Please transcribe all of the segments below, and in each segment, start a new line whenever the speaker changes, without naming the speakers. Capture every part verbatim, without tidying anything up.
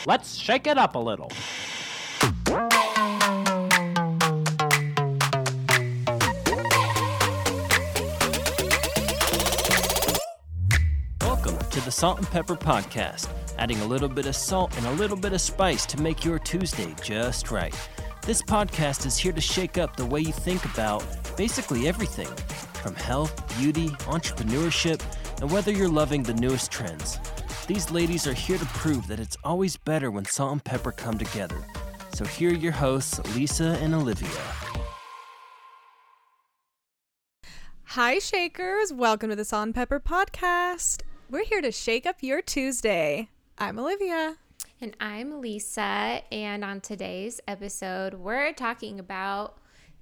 Let's shake it up a little. Welcome to the Salt and Pepper Podcast, adding a little bit of salt and a little bit of spice to make your Tuesday just right. This podcast is here to shake up the way you think about basically everything, from health, beauty, entrepreneurship, and whether you're loving the newest trends. These ladies are here to prove that it's always better when salt and pepper come together. So here are your hosts, Lisa and Olivia.
Hi, Shakers. Welcome to the Salt and Pepper Podcast. We're here to shake up your Tuesday. I'm Olivia.
And I'm Lisa. And on today's episode, we're talking about,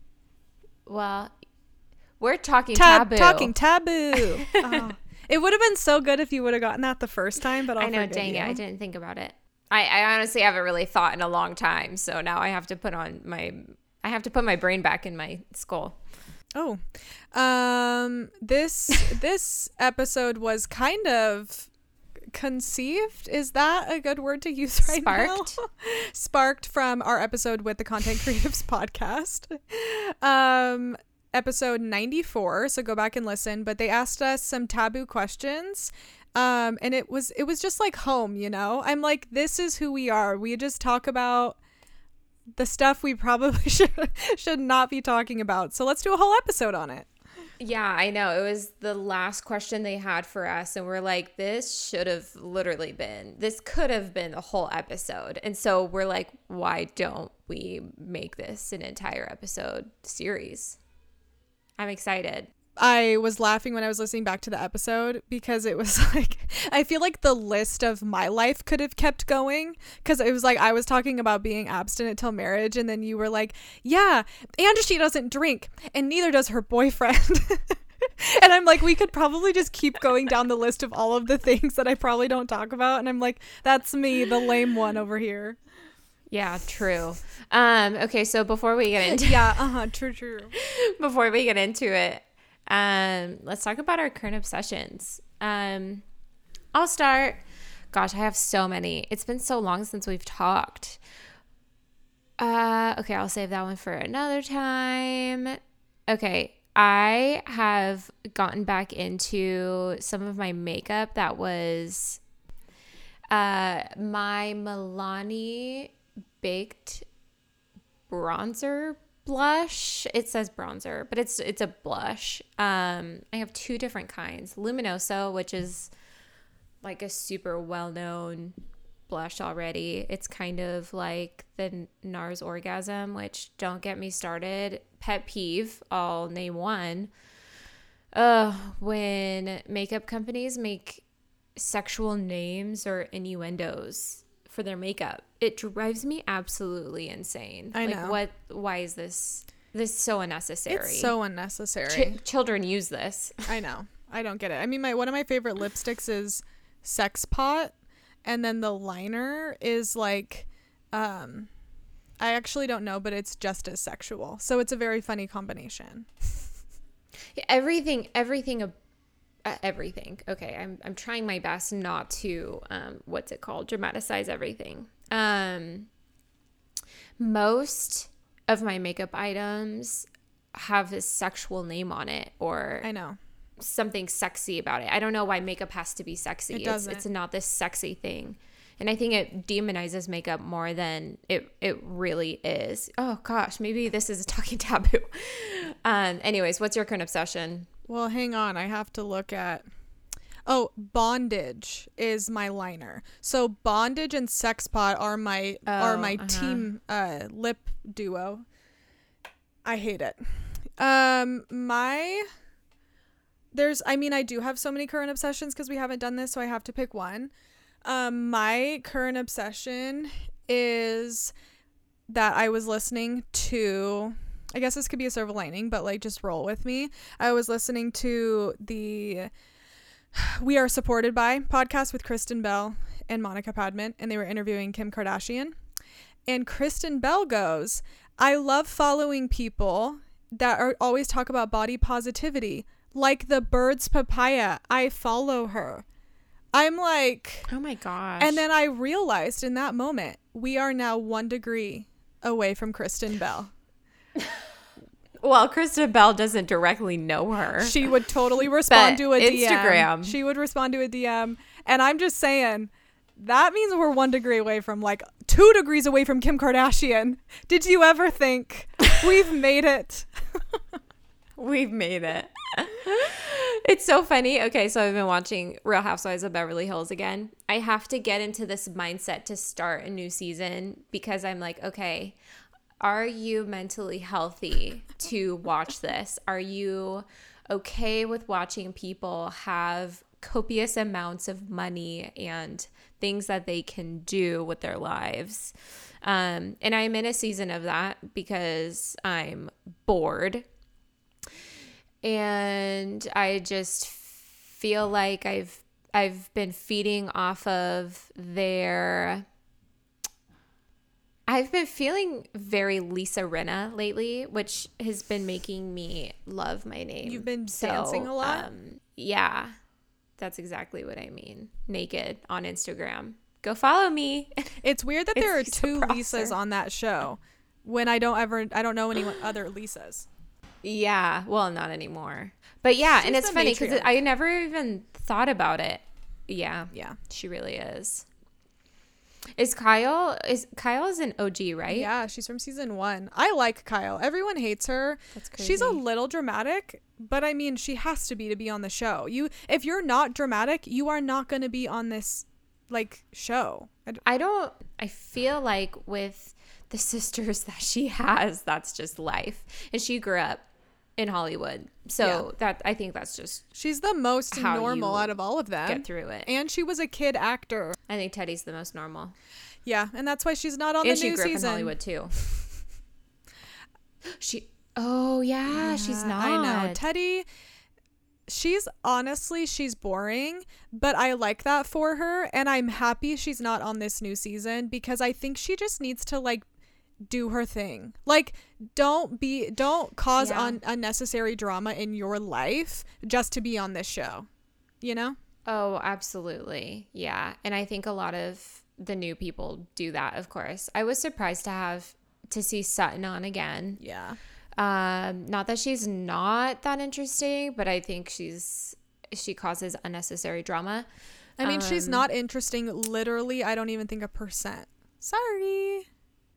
well, we're talking
Tab-
taboo.
Talking taboo. Oh. It would have been so good if you would have gotten that the first time, but I'll
I know,
forgive
dang
you.
it, I didn't think about it. I, I honestly haven't really thought in a long time, so now I have to put on my, I have to put my brain back in my skull.
Oh, um, this this episode was kind of conceived. Is that a good word to use right
Sparked?
now? Sparked from our episode with the Content Creatives Podcast. Um. Episode ninety-four, so go back and listen, but they asked us some taboo questions, um and it was it was just like home, you know. I'm like, this is who we are. We just talk about the stuff we probably should should not be talking about, so let's do a whole episode on it.
Yeah, I know. It was the last question they had for us, and we're like, this should have literally been, this could have been the whole episode. And so we're like, why don't we make this an entire episode series? I'm excited.
I was laughing when I was listening back to the episode because it was like, I feel like the list of my life could have kept going, because it was like I was talking about being abstinent till marriage, and then you were like, yeah, and she doesn't drink and neither does her boyfriend. And I'm like, we could probably just keep going down the list of all of the things that I probably don't talk about, and I'm like, that's me, the lame one over here.
Yeah, true. Um, okay, so before we get into
yeah, uh-huh, true, true.
Before we get into it, um, let's talk about our current obsessions. Um, I'll start. Gosh, I have so many. It's been so long since we've talked. Uh, okay, I'll save that one for another time. Okay, I have gotten back into some of my makeup that was uh, my Milani Baked bronzer blush. It says bronzer, but it's it's a blush. um I have two different kinds. Luminoso, which is like a super well-known blush already. It's kind of like the NARS Orgasm, which, don't get me started, pet peeve. I'll name one. Uh when makeup companies make sexual names or innuendos for their makeup, it drives me absolutely insane.
I
like,
know.
what? Why is this? This is so unnecessary.
It's so unnecessary.
Ch- children use this.
I know. I don't get it. I mean, my one of my favorite lipsticks is Sex Pot, and then the liner is like, um, I actually don't know, but it's just as sexual. So it's a very funny combination.
Everything, everything. Uh, everything. Okay, I'm I'm trying my best not to um what's it called? Dramatize everything. Um most of my makeup items have a sexual name on it, or
I know,
something sexy about it. I don't know why makeup has to be sexy.
It doesn't.
It's, it's not this sexy thing. And I think it demonizes makeup more than it it really is. Oh gosh, maybe this is a talking taboo. Um anyways, what's your current obsession?
well, hang on. I have to look at, oh, Bondage is my liner. So Bondage and Sex Pot are my,
Oh,
are my
uh-huh.
team uh, lip duo. I hate it. Um, my... There's, I mean, I do have so many current obsessions because we haven't done this, so I have to pick one. Um, my current obsession is that I was listening to, I guess this could be a silver lining, but like, just roll with me. I was listening to the We Are Supported By podcast with Kristen Bell and Monica Padman, and they were interviewing Kim Kardashian. And Kristen Bell goes, I love following people that are always talk about body positivity. Like the Birds Papaya, I follow her. I'm like,
oh my gosh.
and then I realized in that moment, we are now one degree away from Kristen Bell.
Well, Kristen Bell doesn't directly know her.
She would totally respond to a D M.
Instagram.
She would respond to a D M. And I'm just saying, that means we're one degree away from, like, two degrees away from Kim Kardashian. Did you ever think we've made it?
We've made it. It's so funny. Okay, so I've been watching Real Housewives of Beverly Hills again. I have to get into this mindset to start a new season because I'm like, okay, are you mentally healthy to watch this? Are you okay with watching people have copious amounts of money and things that they can do with their lives? Um, and I'm in a season of that because I'm bored. And I just feel like I've I've been feeding off of their I've been feeling very Lisa Rinna lately, which has been making me love my name.
You've been
So,
dancing a lot?
Um, yeah, that's exactly what I mean. Naked on Instagram. Go follow me.
It's weird that
It's
there are
Lisa
two
Prosser.
Lisas on that show when I don't ever, I don't know any other Lisas.
Yeah, well, not anymore. But yeah,
She's
and it's
the
funny because
matriarch.
I never even thought about it. Yeah,
Yeah.
she really is. Is Kyle, is Kyle is an O G, right?
Yeah, she's from season one. I like Kyle. Everyone hates her.
That's crazy.
She's a little dramatic, but I mean, she has to be to be on the show. You, if you're not dramatic, you are not going to be on this, like, show. I d-
I don't, I feel like with the sisters that she has, that's just life. And she grew up in Hollywood. So
Yeah.
that, I think that's just
She's the most
How
normal
you
out of all of them.
get through it.
And she was a kid actor.
I think Teddy's the most normal.
Yeah, and that's why she's not on
And
the
she
new
grew up
season.
in Hollywood too. She, oh yeah, she's
Yeah,
not.
I know. Teddy, she's honestly, she's boring, but I like that for her. And I'm happy she's not on this new season because I think she just needs to, like, do her thing. Like, don't be, don't cause
Yeah.
un- unnecessary drama in your life just to be on this show, you know?
Oh, absolutely. Yeah. And I think a lot of the new people do that, of course. I was surprised to have to see Sutton on again.
Yeah.
Um, not that she's not that interesting, but I think she's she causes unnecessary drama.
I mean, she's
Um,
not interesting. Literally, I don't even think a percent. Sorry.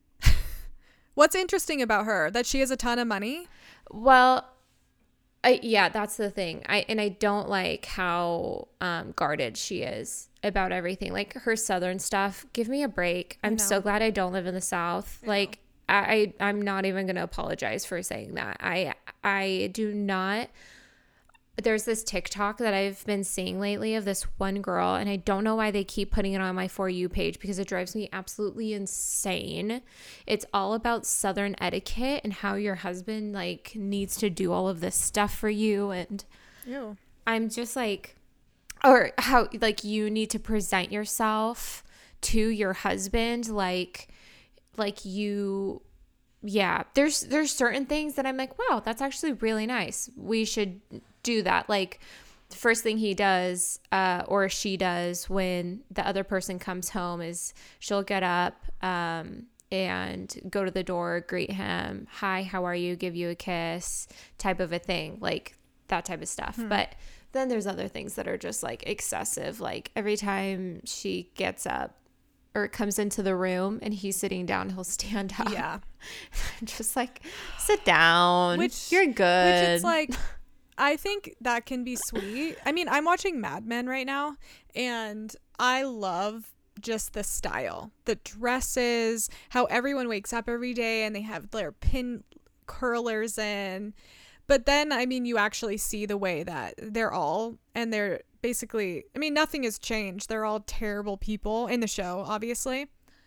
What's interesting about her? That she has a ton of money?
Well, I, yeah, that's the thing. I and I don't like how um, guarded she is about everything. Like her Southern stuff. Give me a break. I'm so
know.
glad I don't live in the South.
I
Like I, I, I'm not even gonna apologize for saying that. I, I do not. There's this TikTok that I've been seeing lately of this one girl, and I don't know why they keep putting it on my For You page because it drives me absolutely insane. It's all about Southern etiquette and how your husband like needs to do all of this stuff for you, and
Ew.
I'm just like, or how like you need to present yourself to your husband like like you yeah there's there's certain things that I'm like, wow, that's actually really nice, we should do that. Like the first thing he does uh or she does when the other person comes home is she'll get up um and go to the door, greet him, hi, how are you, give you a kiss, type of a thing, like that type of stuff.
Hmm.
But then there's other things that are just like excessive, like every time she gets up or comes into the room and he's sitting down, he'll stand up.
Yeah.
Just like, sit down.
Which-
You're good.
Which it's like, I think that can be sweet. I mean, I'm watching Mad Men right now, and I love just the style, the dresses, how everyone wakes up every day and they have their pin curlers in. But then, I mean, you actually see the way that they're all, and they're basically, I mean, nothing has changed. They're all terrible people in the show, obviously.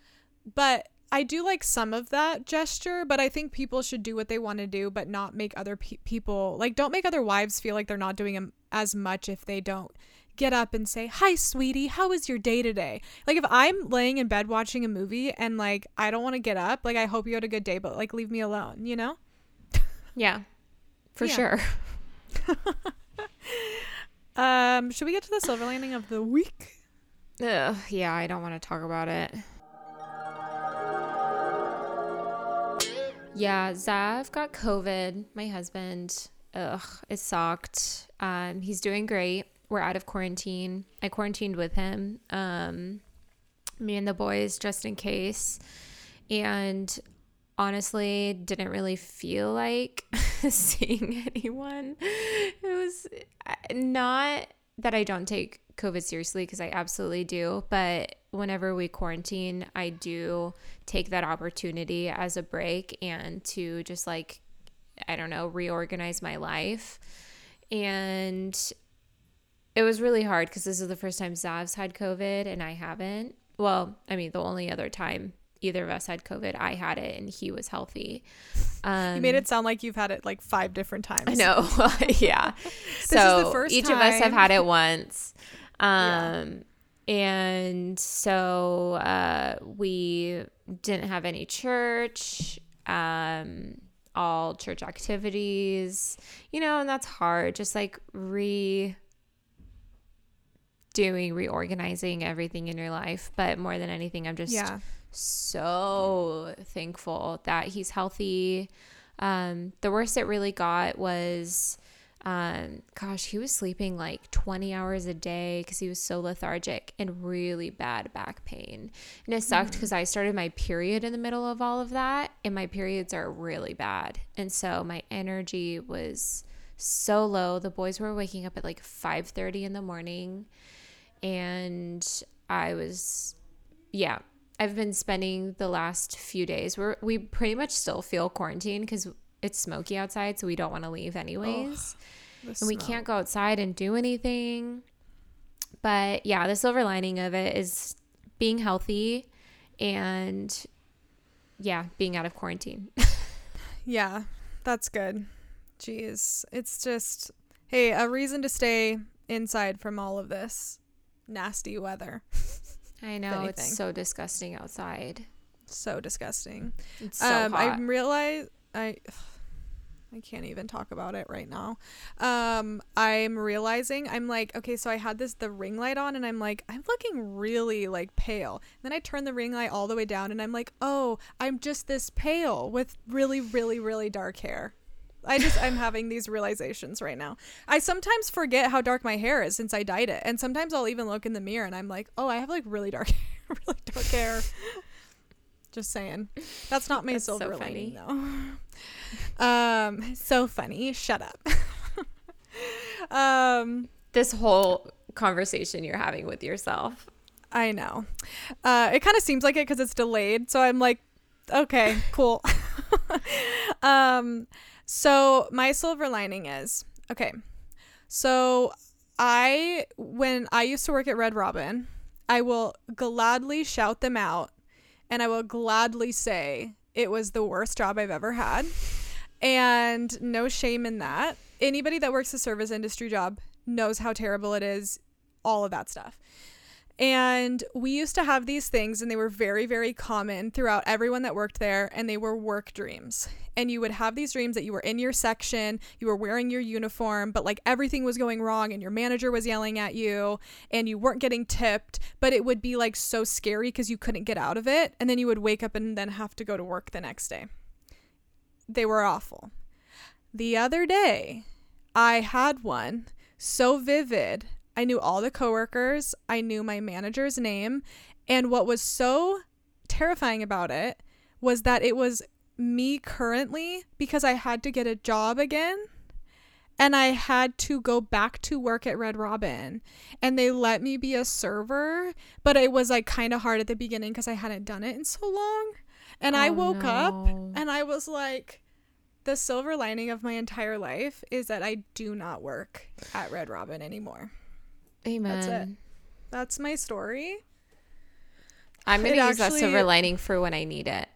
But I do like some of that gesture, but I think people should do what they want to do, but not make other pe- people, like, don't make other wives feel like they're not doing am- as much if they don't get up and say, hi, sweetie, how was your day today? Like, if I'm laying in bed watching a movie and, like, I don't want to get up, like, I hope you had a good day, but, like, leave me alone, you know?
yeah, for
Yeah.
sure.
Um, should we get to the silver lining of the week?
Ugh, yeah, I don't want to talk about it. Yeah, Zav got COVID, my husband. Ugh, it sucked. Um, he's doing great. We're out of quarantine. I quarantined with him. Um, me and the boys, just in case. And honestly, didn't really feel like seeing anyone. It was not that I don't take COVID seriously, because I absolutely do. But whenever we quarantine, I do take that opportunity as a break and to just like, I don't know, reorganize my life. And it was really hard because this is the first time Zav's had COVID and I haven't. Well, I mean, the only other time either of us had COVID, I had it and he was healthy. Um,
you made it sound like you've had it like five different times.
I know. Yeah.
This
so
is the first
each
time.
of us have had it once. Um,
yeah.
And so uh, we didn't have any church, um, all church activities, you know, and that's hard. Just like re doing, reorganizing everything in your life. But more than anything, I'm just
yeah.
so thankful that he's healthy. Um, the worst it really got was, um, gosh, he was sleeping like twenty hours a day because he was so lethargic and really bad back pain. And it sucked because mm. I started my period in the middle of all of that, and my periods are really bad. And so my energy was so low. The boys were waking up at like five thirty in the morning, and I was, yeah, I've been spending the last few days where we pretty much still feel quarantined because it's smoky outside, so we don't want to leave anyways. Oh, and we can't go outside and do anything. But yeah, the silver lining of it is being healthy and yeah, being out of quarantine.
Yeah, that's good. Jeez, it's just, hey, a reason to stay inside from all of this nasty weather.
I know, it's so disgusting outside.
So disgusting.
It's so
um,
hot.
I realize I I can't even talk about it right now. Um, I'm realizing I'm like, okay, so I had this the ring light on and I'm like, I'm looking really like pale. And then I turn the ring light all the way down and I'm like, oh, I'm just this pale with really, really, really dark hair. I just, I'm having these realizations right now. I sometimes forget how dark my hair is since I dyed it. And sometimes I'll even look in the mirror and I'm like, oh, I have like really dark hair, really dark hair. Just saying. That's not my
That's
silver
so
lining though. Um, so funny. Shut up. um,
this whole conversation you're having with yourself.
I know. Uh, it kind of seems like it because it's delayed. So I'm like, okay, cool. um, so my silver lining is, okay. So I, when I used to work at Red Robin, I will gladly shout them out and I will gladly say it was the worst job I've ever had. And no shame in that. Anybody that works a service industry job knows how terrible it is, all of that stuff. And we used to have these things and they were very, very common throughout everyone that worked there, and they were work dreams. And you would have these dreams that you were in your section, you were wearing your uniform, but like everything was going wrong and your manager was yelling at you and you weren't getting tipped, but it would be like so scary because you couldn't get out of it. And then you would wake up and then have to go to work the next day. They were awful. The other day, I had one so vivid. I knew all the coworkers. I knew my manager's name. And what was so terrifying about it was that it was me currently, because I had to get a job again. And I had to go back to work at Red Robin. And they let me be a server. But it was like kind of hard at the beginning because I hadn't done it in so long. And oh, I woke no. up and I was like, the silver lining of my entire life is that I do not work at Red Robin anymore.
Amen.
That's it. That's my story.
I'm going to use actually, that silver lining for when I need it.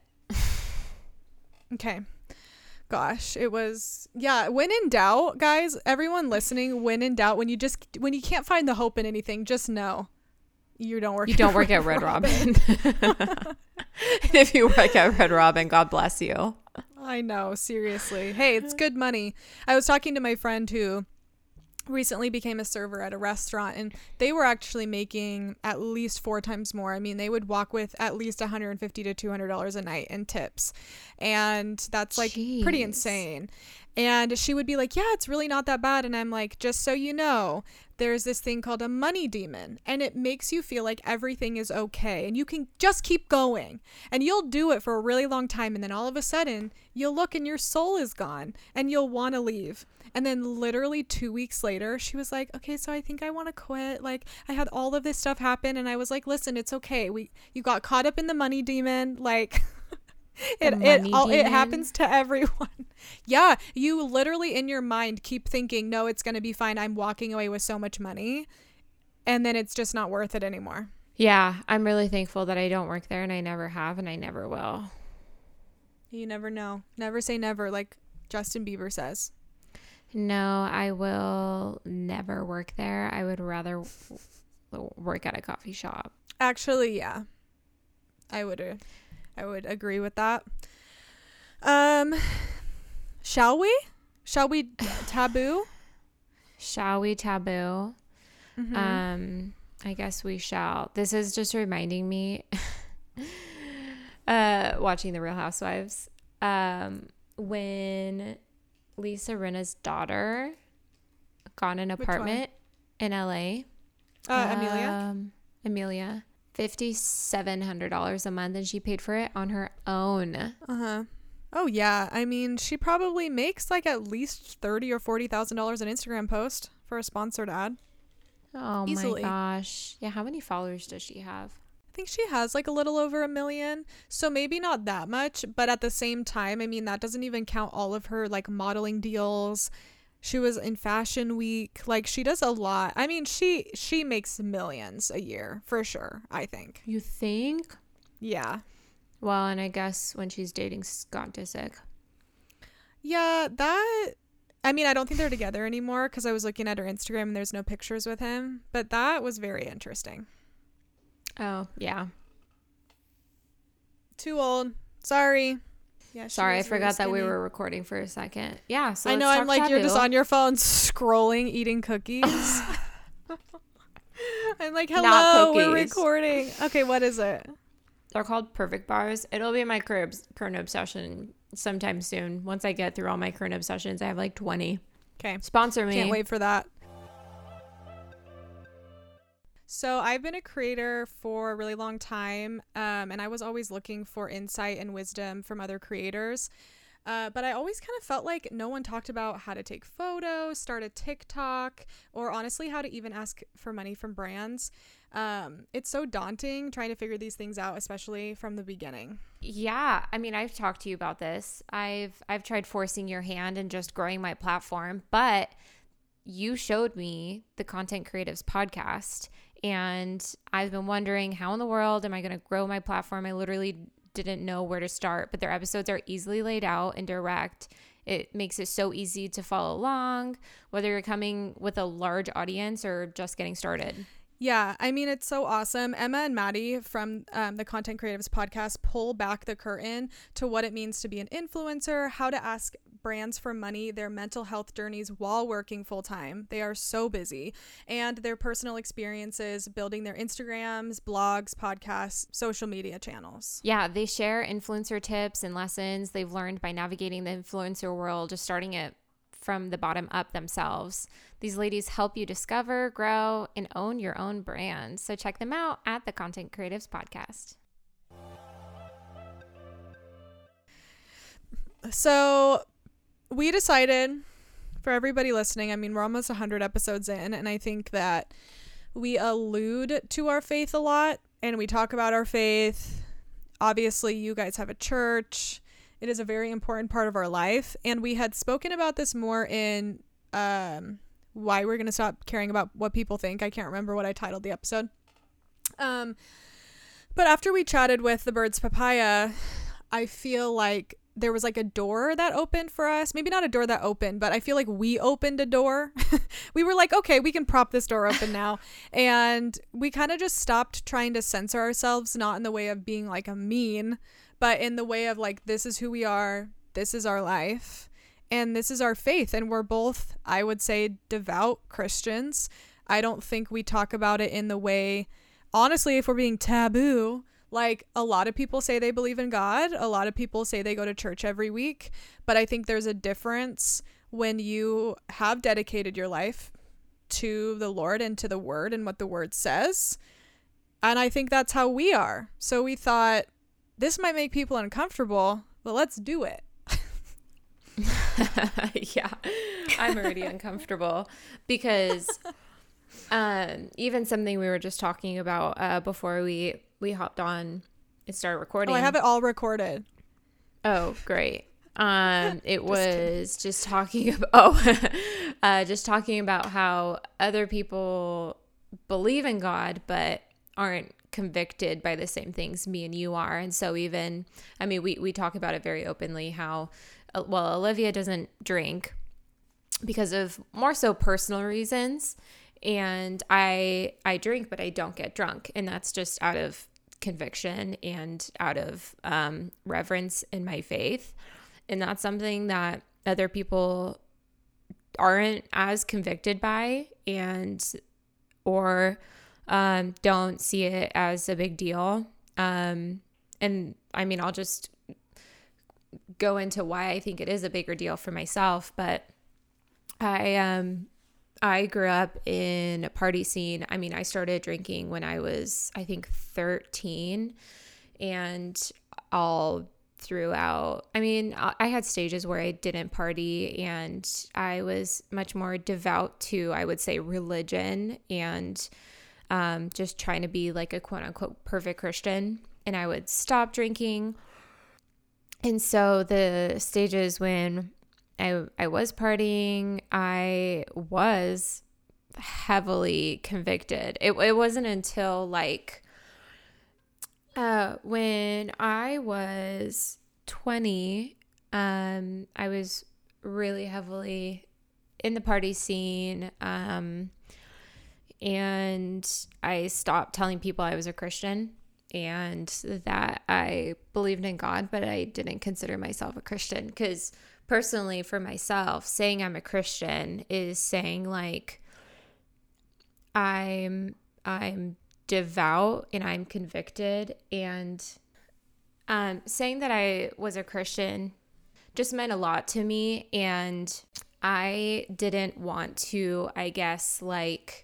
Okay. Gosh, it was, yeah, when in doubt, guys, everyone listening, when in doubt, when you just, when you can't find the hope in anything, just know you don't work
you don't work at Red Robin. And if you work at Red Robin, God bless you.
I know, seriously. Hey, it's good money. I was talking to my friend who recently became a server at a restaurant, and they were actually making at least four times more. I mean, they would walk with at least one hundred fifty to two hundred dollars a night in tips, and that's like
Jeez.
pretty insane. And she would be like, yeah, it's really not that bad. And I'm like, just so you know, there's this thing called a money demon, and it makes you feel like everything is okay and you can just keep going, and you'll do it for a really long time, and then all of a sudden you'll look and your soul is gone and you'll want to leave. And then literally two weeks later, she was like, okay, so I think I want to quit. Like, I had all of this stuff happen, and I was like, listen, it's okay. We you got caught up in the money demon. Like, it it all, it happens to everyone. Yeah, you literally in your mind keep thinking, no, it's going to be fine. I'm walking away with so much money. And then it's just not worth it anymore.
Yeah, I'm really thankful that I don't work there, and I never have, and I never will.
You never know. Never say never, like Justin Bieber says.
No, I will never work there. I would rather work at a coffee shop.
Actually, yeah. I would uh, I would agree with that. Um shall we? Shall we taboo?
Shall we taboo?
Mm-hmm.
Um I guess we shall. This is just reminding me uh watching The Real Housewives. Um when Lisa Rinna's daughter got an apartment in L A.
Uh, Amelia?
Um, Amelia. five thousand seven hundred dollars a month, and she paid for it on her own.
Uh-huh. Oh, yeah. I mean, she probably makes like at least thirty thousand dollars or forty thousand dollars an Instagram post for a sponsored ad.
Oh
Easily.
my gosh. Yeah, how many followers does she have?
I think she has like a little over a million, so maybe not that much, but at the same time, I mean, that doesn't even count all of her like modeling deals. She was in Fashion Week. Like, she does a lot. I mean, she she makes millions a year for sure, I think.
You think?
Yeah.
Well, and I guess when she's dating Scott Disick.
Yeah, that, I mean, I don't think they're together anymore because I was looking at her Instagram and there's no pictures with him, but that was very interesting.
Oh, yeah.
Too old. Sorry. Yeah.
Sorry, I forgot that we were recording for a second. Yeah. So
I know. I'm like, taboo. You're just on your phone scrolling, eating cookies. I'm like, hello, we're recording. Okay, what is it?
They're called Perfect Bars. It'll be my current current obsession sometime soon. Once I get through all my current obsessions, I have like twenty.
Okay.
Sponsor me.
Can't wait for that. So I've been a creator for a really long time, um, and I was always looking for insight and wisdom from other creators. Uh, but I always kind of felt like no one talked about how to take photos, start a TikTok, or honestly how to even ask for money from brands. Um, it's so daunting trying to figure these things out, especially from the beginning.
Yeah. I mean, I've talked to you about this. I've I've tried forcing your hand and just growing my platform, but you showed me the Content Creatives podcast, and I've been wondering, how in the world am I going to grow my platform? I literally didn't know where to start, but their episodes are easily laid out and direct. It makes it so easy to follow along, whether you're coming with a large audience or just getting started.
Yeah, I mean, it's so awesome. Emma and Maddie from um, the Content Creatives podcast pull back the curtain to what it means to be an influencer, how to ask brands for money, their mental health journeys while working full time. They are so busy, and their personal experiences building their Instagrams, blogs, podcasts, social media channels.
Yeah, they share influencer tips and lessons they've learned by navigating the influencer world, just starting it from the bottom up themselves. These ladies help you discover, grow, and own your own brand. So check them out at the Content Creatives podcast.
So we decided, for everybody listening, I mean, we're almost one hundred episodes in, and I think that we allude to our faith a lot, and we talk about our faith. Obviously, you guys have a church. It is a very important part of our life. And we had spoken about this more in um, why we're going to stop caring about what people think. I can't remember what I titled the episode. Um, but after we chatted with the Birds Papaya, I feel like there was like a door that opened for us. Maybe not a door that opened, but I feel like we opened a door. We were like, okay, we can prop this door open now. And we kind of just stopped trying to censor ourselves, not in the way of being like a mean, but in the way of like, this is who we are. This is our life. And this is our faith. And we're both, I would say, devout Christians. I don't think we talk about it in the way, honestly, if we're being taboo, like a lot of people say they believe in God. A lot of people say they go to church every week. But I think there's a difference when you have dedicated your life to the Lord and to the word and what the word says. And I think that's how we are. So we thought, this might make people uncomfortable, but let's do it.
Yeah, I'm already uncomfortable because um, even something we were just talking about uh, before we, we hopped on and started recording.
Oh, I have it all recorded.
Oh, great. Um, it just was kidding. just talking about, oh, uh, just talking about how other people believe in God, but aren't convicted by the same things me and you are. And so even, I mean, we, we talk about it very openly how, uh, well, Olivia doesn't drink because of more so personal reasons. And I, I drink, but I don't get drunk. And that's just out of conviction and out of, um, reverence in my faith. And that's something that other people aren't as convicted by and, or, um, don't see it as a big deal. Um, and I mean, I'll just go into why I think it is a bigger deal for myself, but I, um, I grew up in a party scene. I mean, I started drinking when I was, I think, thirteen, and all throughout, I mean, I had stages where I didn't party, and I was much more devout to, I would say, religion and um, just trying to be like a quote unquote perfect Christian. And I would stop drinking. And so the stages when I I was partying, I was heavily convicted. It it wasn't until like uh when I was twenty, um I was really heavily in the party scene, um and I stopped telling people I was a Christian and that I believed in God, but I didn't consider myself a Christian, because personally, for myself, saying I'm a Christian is saying like I'm I'm devout and I'm convicted, and um, saying that I was a Christian just meant a lot to me, and I didn't want to, I guess, like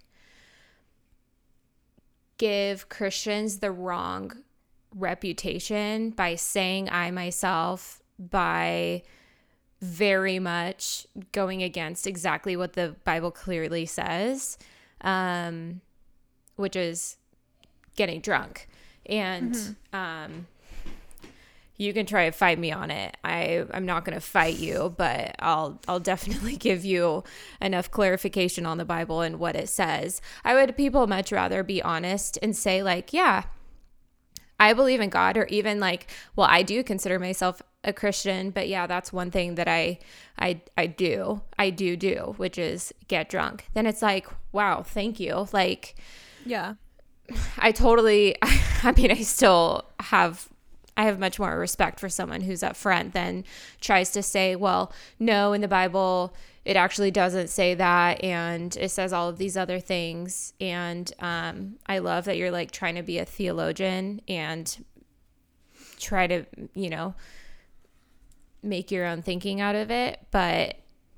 give Christians the wrong reputation by saying I myself, by very much going against exactly what the Bible clearly says, um, which is getting drunk. And mm-hmm. um, you can try to fight me on it. I, I'm not going to fight you, but I'll I'll definitely give you enough clarification on the Bible and what it says. I would people much rather be honest and say like, yeah, I believe in God, or even like, well, I do consider myself a Christian, but yeah, that's one thing that I, I, I do, I do do, which is get drunk. Then it's like, wow, thank you. Like,
yeah,
I totally, I mean, I still have, I have much more respect for someone who's upfront than tries to say, well, no, in the Bible, it actually doesn't say that, and it says all of these other things. And um, I love that you're like trying to be a theologian and try to, you know, make your own thinking out of it, but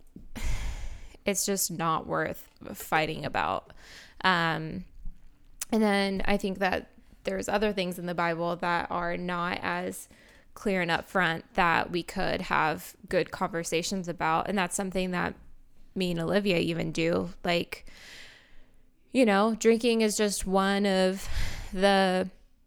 it's just not worth fighting about. Um, and then I think that there's other things in the Bible that are not as clear and upfront that we could have good conversations about. And that's something that me and Olivia even do. Like, you know, drinking is just one of the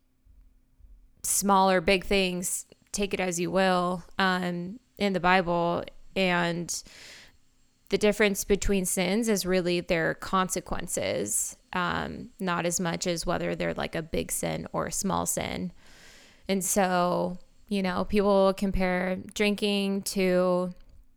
smaller big things, take it as you will, um, in the Bible. And the difference between sins is really their consequences, um, not as much as whether they're like a big sin or a small sin. And so, you know, people compare drinking to,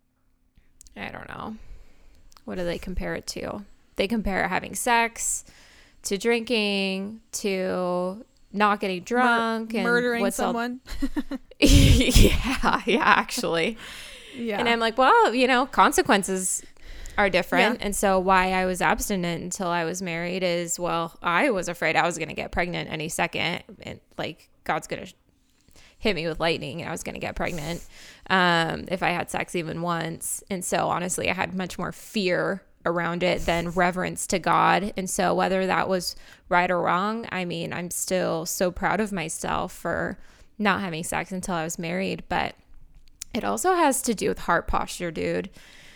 I don't know, what do they compare it to? They compare having sex to drinking to not getting drunk
Mur-
and
murdering
what's
someone.
All... yeah, yeah, actually.
Yeah.
And I'm like, well, you know, consequences are different.
Yeah.
And so why I was abstinent until I was married is, well, I was afraid I was going to get pregnant any second. And like, God's going to hit me with lightning and I was going to get pregnant um, if I had sex even once. And so honestly, I had much more fear around it than reverence to God. And so whether that was right or wrong, I mean, I'm still so proud of myself for not having sex until I was married. But it also has to do with heart posture, dude.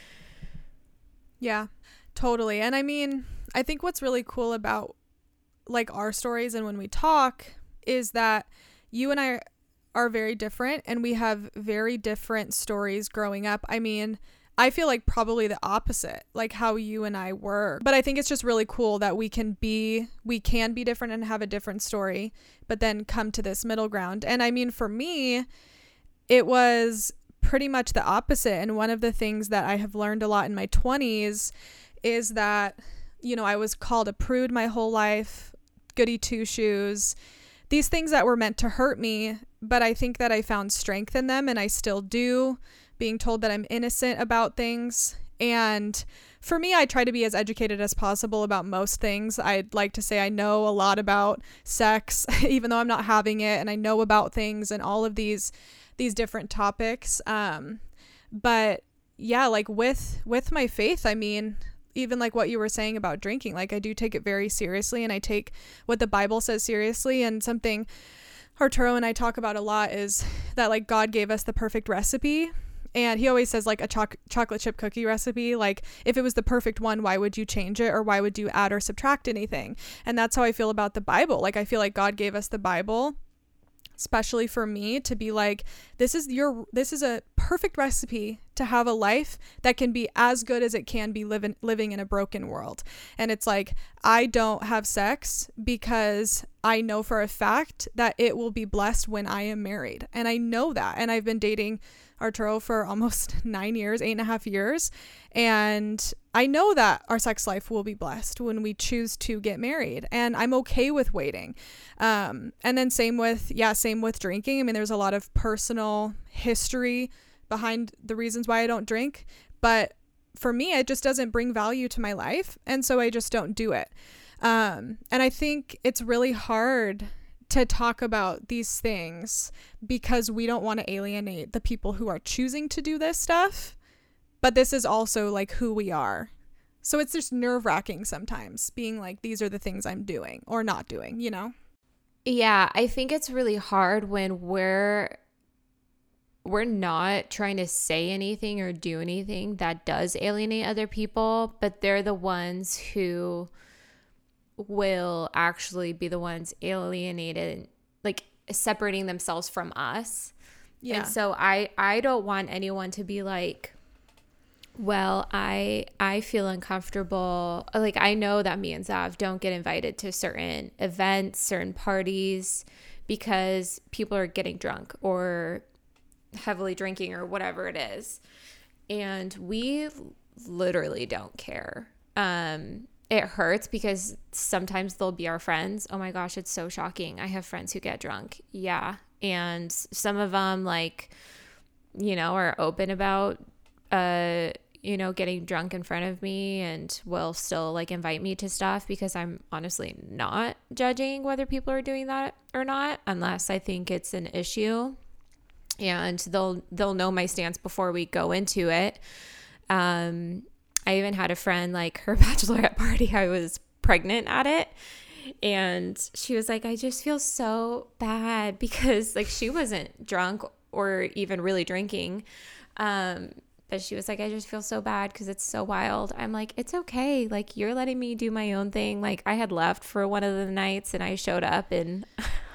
Yeah, totally. And I mean, I think what's really cool about like our stories and when we talk is that you and I are very different and we have very different stories growing up. I mean, I feel like probably the opposite, like how you and I were. But I think it's just really cool that we can be, we can be different and have a different story, but then come to this middle ground. And I mean, for me, it was pretty much the opposite. And one of the things that I have learned a lot in my twenties is that, you know, I was called a prude my whole life, goody two shoes, these things that were meant to hurt me. But I think that I found strength in them and I still do, being told that I'm innocent about things. And for me, I try to be as educated as possible about most things. I'd like to say I know a lot about sex, even though I'm not having it, and I know about things and all of these these different topics. Um, but yeah, like with with my faith, I mean, even like what you were saying about drinking, like I do take it very seriously and I take what the Bible says seriously. And something Arturo and I talk about a lot is that like God gave us the perfect recipe. And he always says like a choc- chocolate chip cookie recipe, like if it was the perfect one, why would you change it or why would you add or subtract anything? And that's how I feel about the Bible. Like I feel like God gave us the Bible, especially for me, to be like, this is your, this is a perfect recipe to have a life that can be as good as it can be living, living in a broken world. And it's like, I don't have sex because I know for a fact that it will be blessed when I am married. And I know that. And I've been dating Arturo for almost nine years, eight and a half years. And I know that our sex life will be blessed when we choose to get married. And I'm okay with waiting. Um, and then same with, yeah, same with drinking. I mean, there's a lot of personal history behind the reasons why I don't drink. But for me, it just doesn't bring value to my life. And so I just don't do it. Um, and I think it's really hard to talk about these things because we don't want to alienate the people who are choosing to do this stuff. But this is also like who we are. So it's just nerve-wracking sometimes being like, these are the things I'm doing or not doing, you know?
Yeah, I think it's really hard when we're we're not trying to say anything or do anything that does alienate other people, but they're the ones who will actually be the ones alienated, like separating themselves from us. Yeah. And so I I don't want anyone to be like, well, I I feel uncomfortable. Like I know that me and Zav don't get invited to certain events, certain parties because people are getting drunk or heavily drinking or whatever it is. And we literally don't care. Um It hurts because sometimes they'll be our friends. Oh my gosh, it's so shocking. I have friends who get drunk. Yeah. And some of them like, you know, are open about, uh, you know, getting drunk in front of me and will still like invite me to stuff because I'm honestly not judging whether people are doing that or not, unless I think it's an issue. And they'll, they'll know my stance before we go into it. Um, I even had a friend, like her bachelorette party, I was pregnant at it. And she was like, I just feel so bad because like she wasn't drunk or even really drinking. Um, but she was like, I just feel so bad because it's so wild. I'm like, it's okay. Like you're letting me do my own thing. Like I had left for one of the nights and I showed up and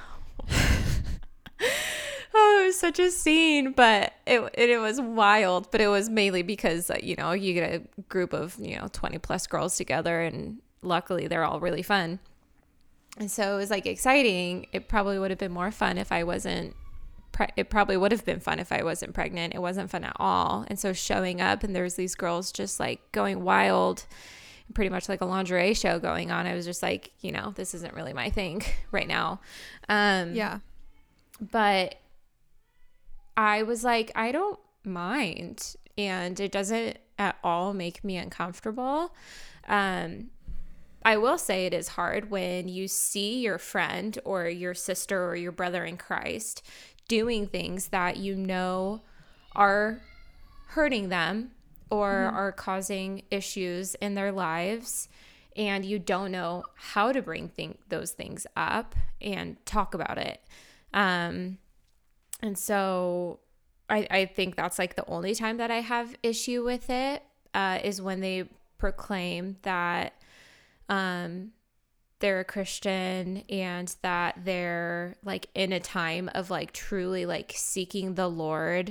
oh, it was such a scene, but it, it it was wild. But it was mainly because, you know, you get a group of, you know, twenty plus girls together and luckily they're all really fun. And so it was like exciting. It probably would have been more fun if I wasn't, pre- it probably would have been fun if I wasn't pregnant. It wasn't fun at all. And so showing up and there's these girls just like going wild, pretty much like a lingerie show going on. I was just like, you know, this isn't really my thing right now. Um,
yeah.
But I was like, I don't mind, and it doesn't at all make me uncomfortable. Um, I will say it is hard when you see your friend or your sister or your brother in Christ doing things that you know are hurting them or mm-hmm. are causing issues in their lives, and you don't know how to bring th- those things up and talk about it. Um, and so I, I think that's like the only time that I have issue with it, uh, is when they proclaim that um, they're a Christian and that they're like in a time of like truly like seeking the Lord.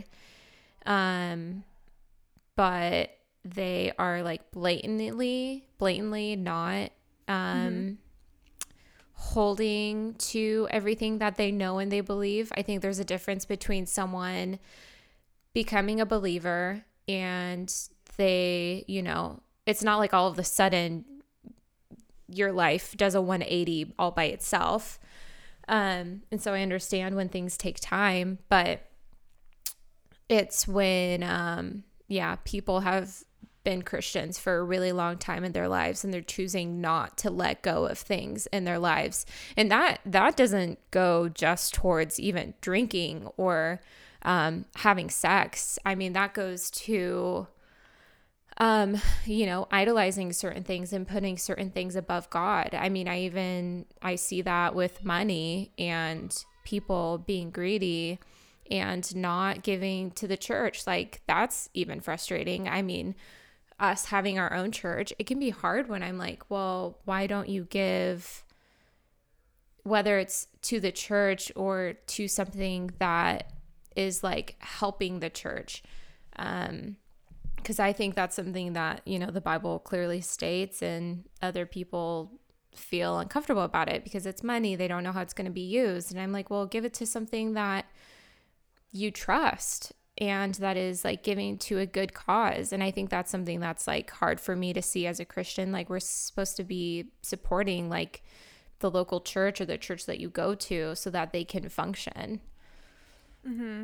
Um, but they are like blatantly, blatantly not, um, mm-hmm. holding to everything that they know and they believe. I think there's a difference between someone becoming a believer and they, you know, it's not like all of a sudden your life does a one eighty all by itself. Um, and so I understand when things take time, but it's when, um, yeah, people have been Christians for a really long time in their lives and they're choosing not to let go of things in their lives. And that, that doesn't go just towards even drinking or, um, having sex. I mean, that goes to, um, you know, idolizing certain things and putting certain things above God. I mean, I even, I see that with money and people being greedy and not giving to the church. Like, that's even frustrating. I mean, us having our own church, it can be hard when I'm like, well, why don't you give, whether it's to the church or to something that is like helping the church? Um, because I think that's something that, you know, the Bible clearly states, and other people feel uncomfortable about it because it's money. They don't know how it's going to be used. And I'm like, well, give it to something that you trust and that is like giving to a good cause. And I think that's something that's like hard for me to see as a Christian. Like, we're supposed to be supporting like the local church or the church that you go to so that they can function.
Mm-hmm.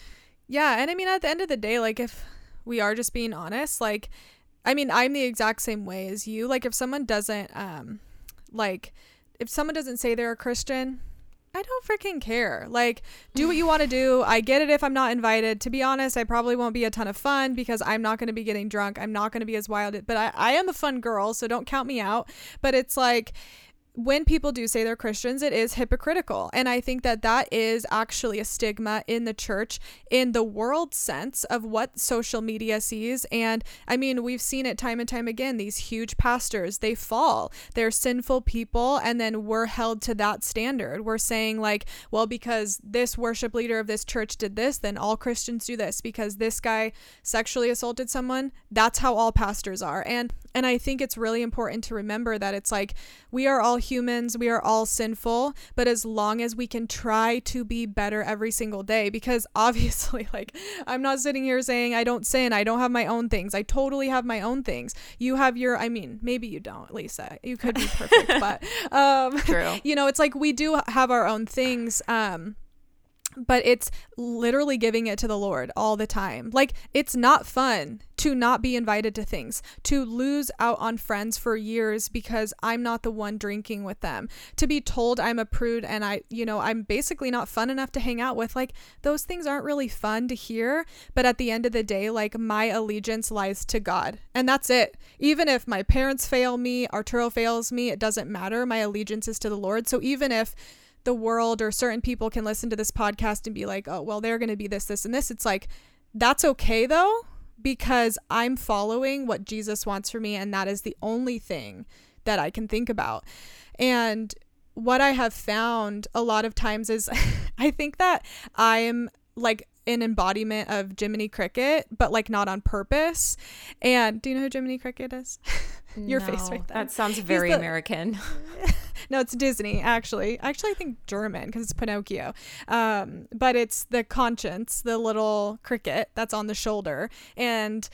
Yeah. And I mean, at the end of the day, like, if we are just being honest, like, I mean, I'm the exact same way as you. Like, if someone doesn't, um, like, if someone doesn't say they're a Christian, I don't freaking care. Like, do what you want to do. I get it if I'm not invited. To be honest, I probably won't be a ton of fun because I'm not going to be getting drunk. I'm not going to be as wild, but I, I am a fun girl, so don't count me out. But it's like, when people do say they're Christians, it is hypocritical. And I think that that is actually a stigma in the church, in the world sense of what social media sees. And I mean, we've seen it time and time again. These huge pastors, they fall. They're sinful people. And then we're held to that standard. We're saying like, well, because this worship leader of this church did this, then all Christians do this. Because this guy sexually assaulted someone, that's how all pastors are. And And I think it's really important to remember that it's like, we are all humans, we are all sinful, but as long as we can try to be better every single day, because obviously, like, I'm not sitting here saying I don't sin, I don't have my own things. I totally have my own things. You have your, I mean, maybe you don't, Lisa. You could be perfect, but, um, True. You know, it's like we do have our own things, um, but it's literally giving it to the Lord all the time. Like, it's not fun to not be invited to things, to lose out on friends for years because I'm not the one drinking with them, to be told I'm a prude and I, you know, I'm basically not fun enough to hang out with. Like, those things aren't really fun to hear. But at the end of the day, like, my allegiance lies to God, and that's it. Even if my parents fail me, Arturo fails me, it doesn't matter. My allegiance is to the Lord. So even if the world or certain people can listen to this podcast and be like, oh, well, they're going to be this, this, and this, it's like, that's okay though, because I'm following what Jesus wants for me. And that is the only thing that I can think about. And what I have found a lot of times is I think that I'm like an embodiment of Jiminy Cricket, but like not on purpose. And do you know who Jiminy Cricket is? Your
no,
face right there.
That sounds very the- American.
No, it's Disney, actually. Actually, I think German, because it's Pinocchio. Um, but it's the conscience, the little cricket that's on the shoulder. And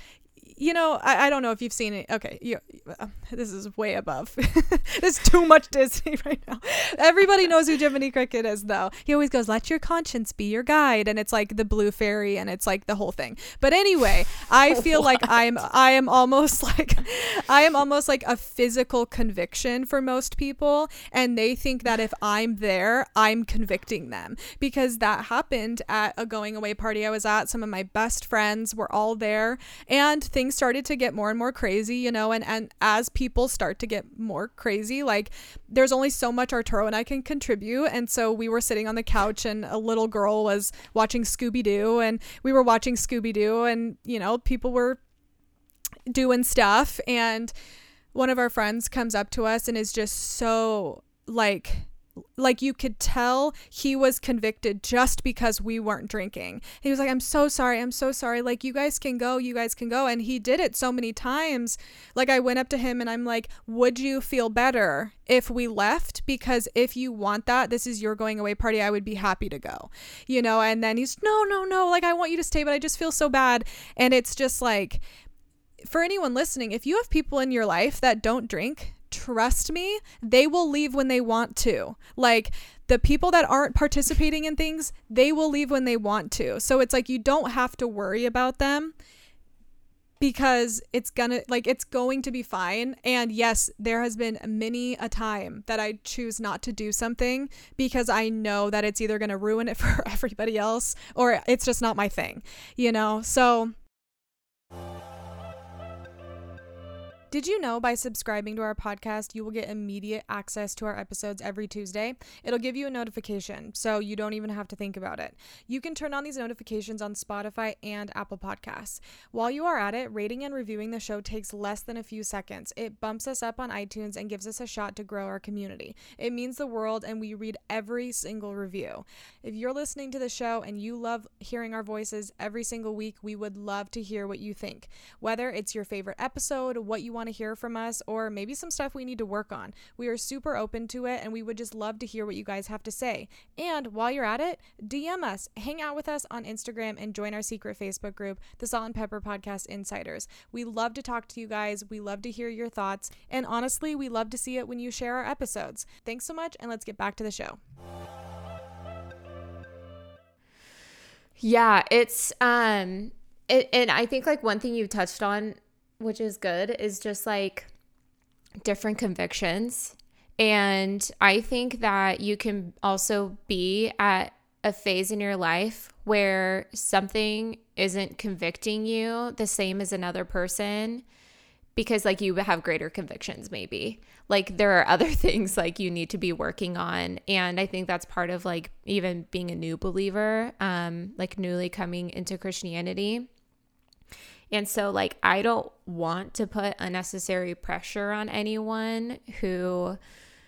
you know, I, I don't know if you've seen it. Okay, you, uh, this is way above. There's too much Disney right now. Everybody knows who Jiminy Cricket is, though. He always goes, "Let your conscience be your guide," and it's like the blue fairy, and it's like the whole thing. But anyway, I feel like I'm I am almost like I am almost like a physical conviction for most people, and they think that if I'm there, I'm convicting them, because that happened at a going away party I was at. Some of my best friends were all there, and things started to get more and more crazy, you know, and, and as people start to get more crazy, like there's only so much Arturo and I can contribute. And so we were sitting on the couch and a little girl was watching Scooby-Doo, and we were watching Scooby-Doo, and, you know, people were doing stuff. And one of our friends comes up to us and is just so like, like you could tell he was convicted just because we weren't drinking. He was like, "I'm so sorry. I'm so sorry. Like, you guys can go, you guys can go." And he did it so many times. Like, I went up to him and I'm like, "Would you feel better if we left? Because if you want that, this is your going away party. I would be happy to go," you know? And then he's, "No, no, no. Like, I want you to stay, but I just feel so bad." And it's just like, for anyone listening, if you have people in your life that don't drink, trust me, they will leave when they want to. Like, the people that aren't participating in things, they will leave when they want to. So it's like, you don't have to worry about them, because it's gonna like it's going to be fine. And yes, there has been many a time that I choose not to do something because I know that it's either gonna ruin it for everybody else or it's just not my thing, you know? So did you know by subscribing to our podcast, you will get immediate access to our episodes every Tuesday? It'll give you a notification, so you don't even have to think about it. You can turn on these notifications on Spotify and Apple Podcasts. While you are at it, rating and reviewing the show takes less than a few seconds. It bumps us up on iTunes and gives us a shot to grow our community. It means the world, and we read every single review. If you're listening to the show and you love hearing our voices every single week, we would love to hear what you think. Whether it's your favorite episode, what you want to hear from us, or maybe some stuff we need to work on. We are super open to it, and we would just love to hear what you guys have to say. And while you're at it, D M us, hang out with us on Instagram, and join our secret Facebook group, the Salt and Pepper Podcast Insiders. We love to talk to you guys. We love to hear your thoughts, and honestly, we love to see it when you share our episodes. Thanks so much, and let's get back to the show.
Yeah, it's um it, and I think like one thing you touched on, which is good, is just like different convictions. And I think that you can also be at a phase in your life where something isn't convicting you the same as another person, because like you have greater convictions maybe. Like there are other things like you need to be working on. And I think that's part of like even being a new believer, um, like newly coming into Christianity. And so like, I don't want to put unnecessary pressure on anyone who,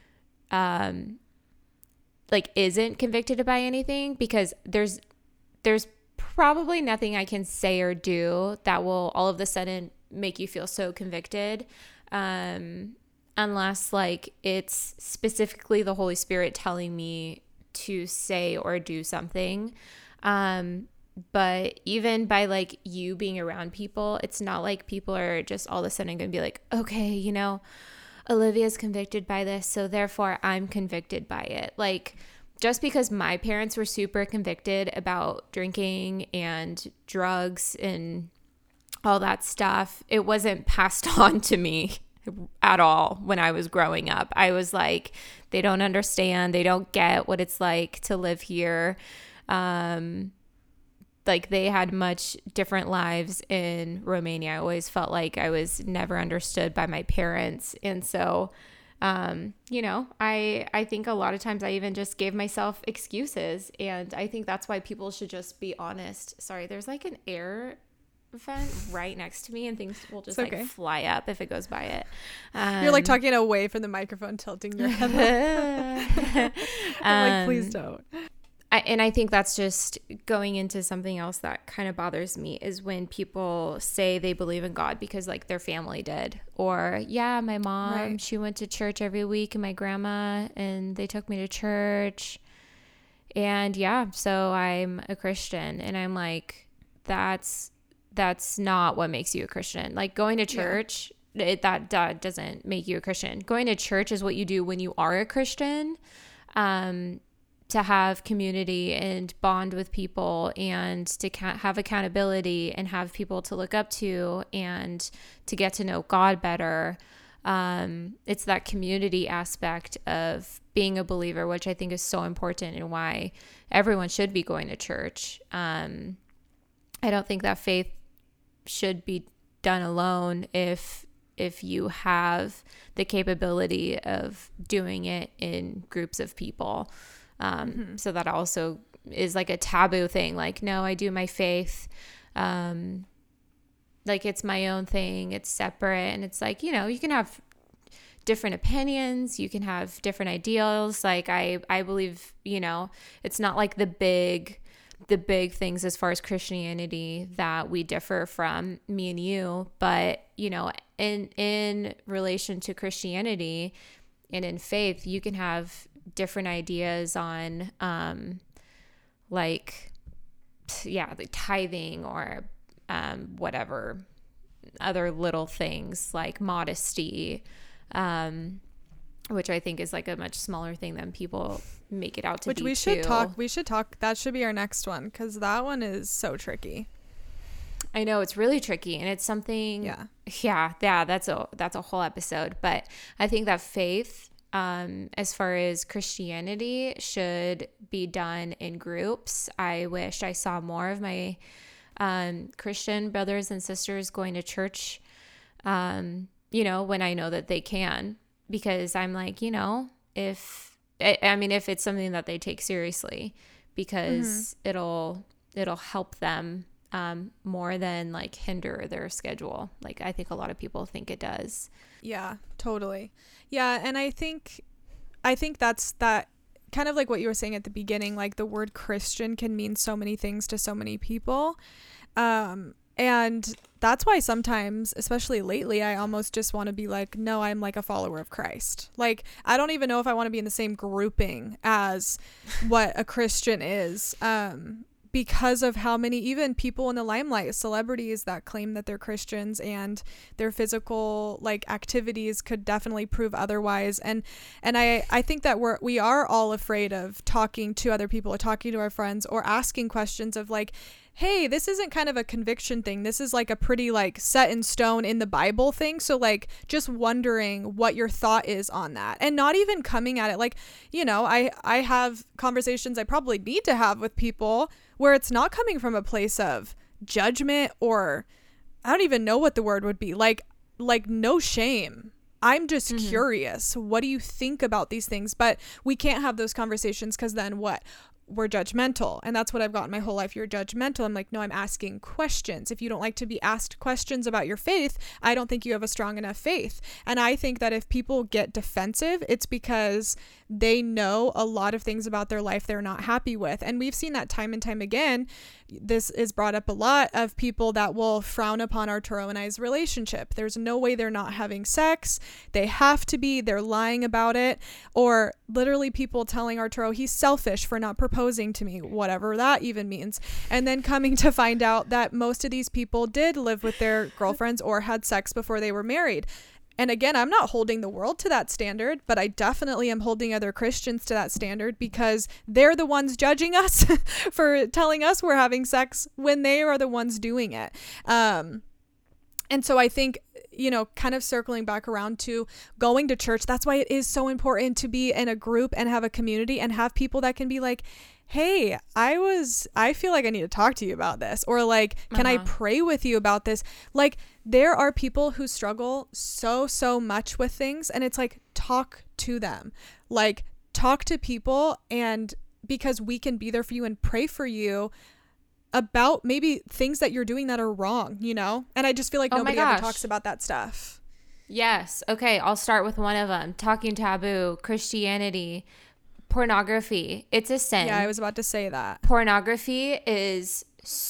um, like isn't convicted by anything, because there's, there's probably nothing I can say or do that will all of a sudden make you feel so convicted. Um, unless like it's specifically the Holy Spirit telling me to say or do something. Um, But even by like you being around people, it's not like people are just all of a sudden going to be like, okay, you know, Olivia's convicted by this, so therefore I'm convicted by it. Like just because my parents were super convicted about drinking and drugs and all that stuff, it wasn't passed on to me at all when I was growing up. I was like, they don't understand. They don't get what it's like to live here. Um, like they had much different lives in Romania. I always felt like I was never understood by my parents. And so, um, you know, I, I think a lot of times I even just gave myself excuses, and I think that's why people should just be honest. Sorry, there's like an air vent right next to me, and things will just okay. like fly up if it goes by it. Um,
You're like talking away from the microphone, tilting your head. I'm like, please don't.
I, and I think that's just going into something else that kind of bothers me, is when people say they believe in God because like their family did, or yeah, my mom, right. she went to church every week, and my grandma, and they took me to church, and yeah, so I'm a Christian. And I'm like, that's that's not what makes you a Christian. Like going to church, yeah. it, that, that doesn't make you a Christian. Going to church is what you do when you are a Christian, um, to have community and bond with people and to ca- have accountability and have people to look up to and to get to know God better. Um, it's that community aspect of being a believer, which I think is so important and why everyone should be going to church. Um, I don't think that faith should be done alone if if you have the capability of doing it in groups of people. Um, mm-hmm. So that also is like a taboo thing. Like, no, I do my faith. Um, like it's my own thing. It's separate. And it's like, you know, you can have different opinions. You can have different ideals. Like I, I believe, you know, it's not like the big, the big things as far as Christianity that we differ from, me and you. But, you know, in, in relation to Christianity and in faith, you can have different ideas on um like yeah like tithing or um whatever other little things like modesty, um which I think is like a much smaller thing than people make it out to
which
be.
Which we should
too.
talk we should talk that should be our next one, because that one is so tricky.
I know it's really tricky, and it's something
yeah
yeah yeah that's a that's a whole episode. But I think that faith, Um, as far as Christianity, should be done in groups. I wish I saw more of my um, Christian brothers and sisters going to church, um, you know, when I know that they can, because I'm like, you know, if, I, I mean, if it's something that they take seriously, because mm-hmm. it'll, it'll help them um, more than like hinder their schedule. Like I think a lot of people think it does.
Yeah, totally. Yeah. And I think, I think that's that kind of like what you were saying at the beginning, like the word Christian can mean so many things to so many people. Um, and that's why sometimes, especially lately, I almost just want to be like, no, I'm like a follower of Christ. Like, I don't even know if I want to be in the same grouping as what a Christian is. Um, because of how many even people in the limelight, celebrities that claim that they're Christians, and their physical like activities could definitely prove otherwise. And and I, I think that we're we are all afraid of talking to other people or talking to our friends or asking questions of like, hey, this isn't kind of a conviction thing. This is like a pretty like set in stone in the Bible thing. So like just wondering what your thought is on that, and not even coming at it like, you know, I, I have conversations I probably need to have with people where it's not coming from a place of judgment, or I don't even know what the word would be, like, like no shame. I'm just mm-hmm. curious. What do you think about these things? But we can't have those conversations because then what? We're judgmental. And that's what I've gotten my whole life. You're judgmental. I'm like, no, I'm asking questions. If you don't like to be asked questions about your faith, I don't think you have a strong enough faith. And I think that if people get defensive, it's because they know a lot of things about their life they're not happy with. And we've seen that time and time again. This is brought up a lot of people that will frown upon Arturo and I's relationship. There's no way they're not having sex. They have to be. They're lying about it. Or literally people telling Arturo he's selfish for not proposing to me, whatever that even means. And then coming to find out that most of these people did live with their girlfriends or had sex before they were married. And again, I'm not holding the world to that standard, but I definitely am holding other Christians to that standard, because they're the ones judging us for telling us we're having sex when they are the ones doing it. Um, and so I think, you know, kind of circling back around to going to church, that's why it is so important to be in a group and have a community and have people that can be like, hey, I was, I feel like I need to talk to you about this, or like, can uh-huh. I pray with you about this? Like, there are people who struggle so, so much with things, and it's like, talk to them, like talk to people, and because we can be there for you and pray for you about maybe things that you're doing that are wrong, you know? And I just feel like
oh
nobody ever talks about that stuff.
Yes. Okay. I'll start with one of them. Talking taboo, Christianity, pornography. It's a sin.
Yeah, I was about to say that.
Pornography is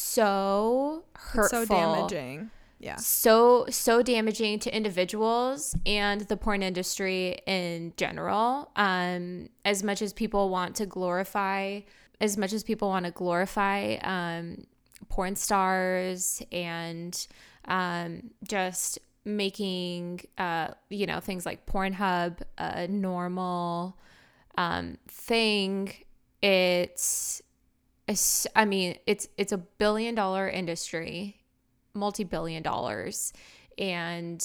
so hurtful.
It's so damaging. Yeah.
So, so damaging to individuals and the porn industry in general. Um, as much as people want to glorify, as much as people want to glorify um, porn stars and um, just making, uh, you know, things like Pornhub a normal um, thing. It's, it's, I mean, it's, it's a billion dollar industry, multi-billion dollars. And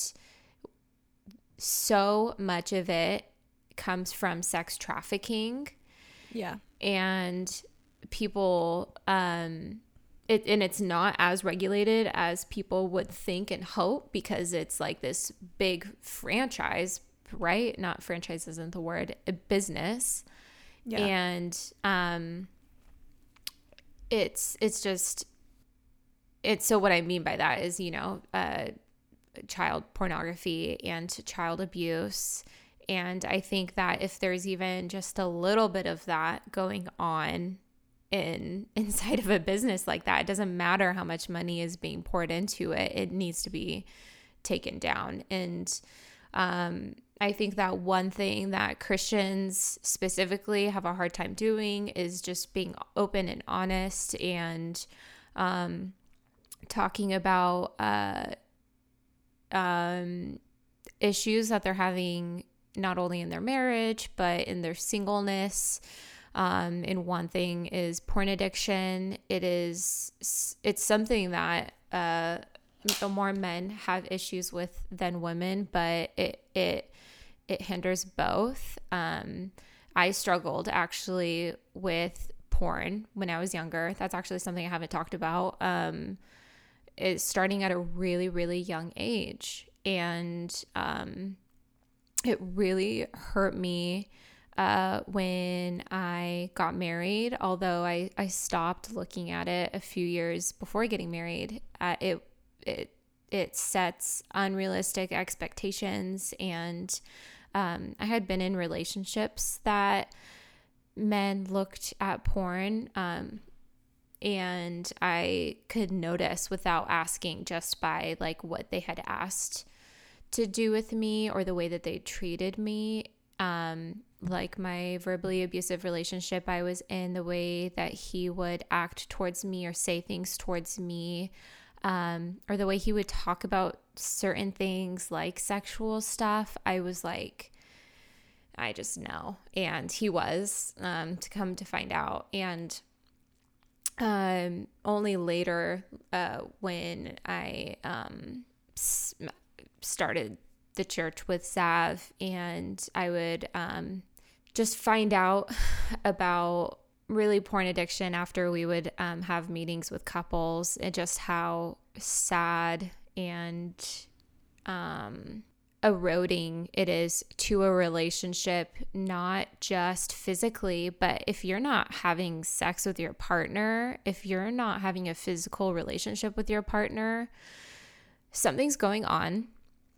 so much of it comes from sex trafficking.
Yeah.
And people, um, it, and it's not as regulated as people would think and hope, because it's like this big franchise, right? Not franchise isn't the word, a business. Yeah. And, um, it's, it's just, it's, so what I mean by that is, you know, uh, child pornography and child abuse. And I think that if there's even just a little bit of that going on in inside of a business like that, it doesn't matter how much money is being poured into it, it needs to be taken down. And um, I think that one thing that Christians specifically have a hard time doing is just being open and honest and um, talking about uh, um, issues that they're having not only in their marriage, but in their singleness. Um, and one thing is porn addiction. It is, it's something that uh, more men have issues with than women, but it, it, it hinders both. Um, I struggled actually with porn when I was younger. That's actually something I haven't talked about. Um, it's starting at a really, really young age. And, um, it really hurt me uh, when I got married, although I, I stopped looking at it a few years before getting married. Uh, it it it sets unrealistic expectations, and um, I had been in relationships that men looked at porn, um, and I could notice without asking, just by like what they had asked to do with me or the way that they treated me. Um, like my verbally abusive relationship I was in, the way that he would act towards me or say things towards me, um, or the way he would talk about certain things like sexual stuff, I was like, I just know. And he was, um, to come to find out. And um, only later, uh, when I um, started the church with Zav, and I would um, just find out about really porn addiction after we would um, have meetings with couples, and just how sad and um, eroding it is to a relationship, not just physically, but if you're not having sex with your partner, if you're not having a physical relationship with your partner, something's going on.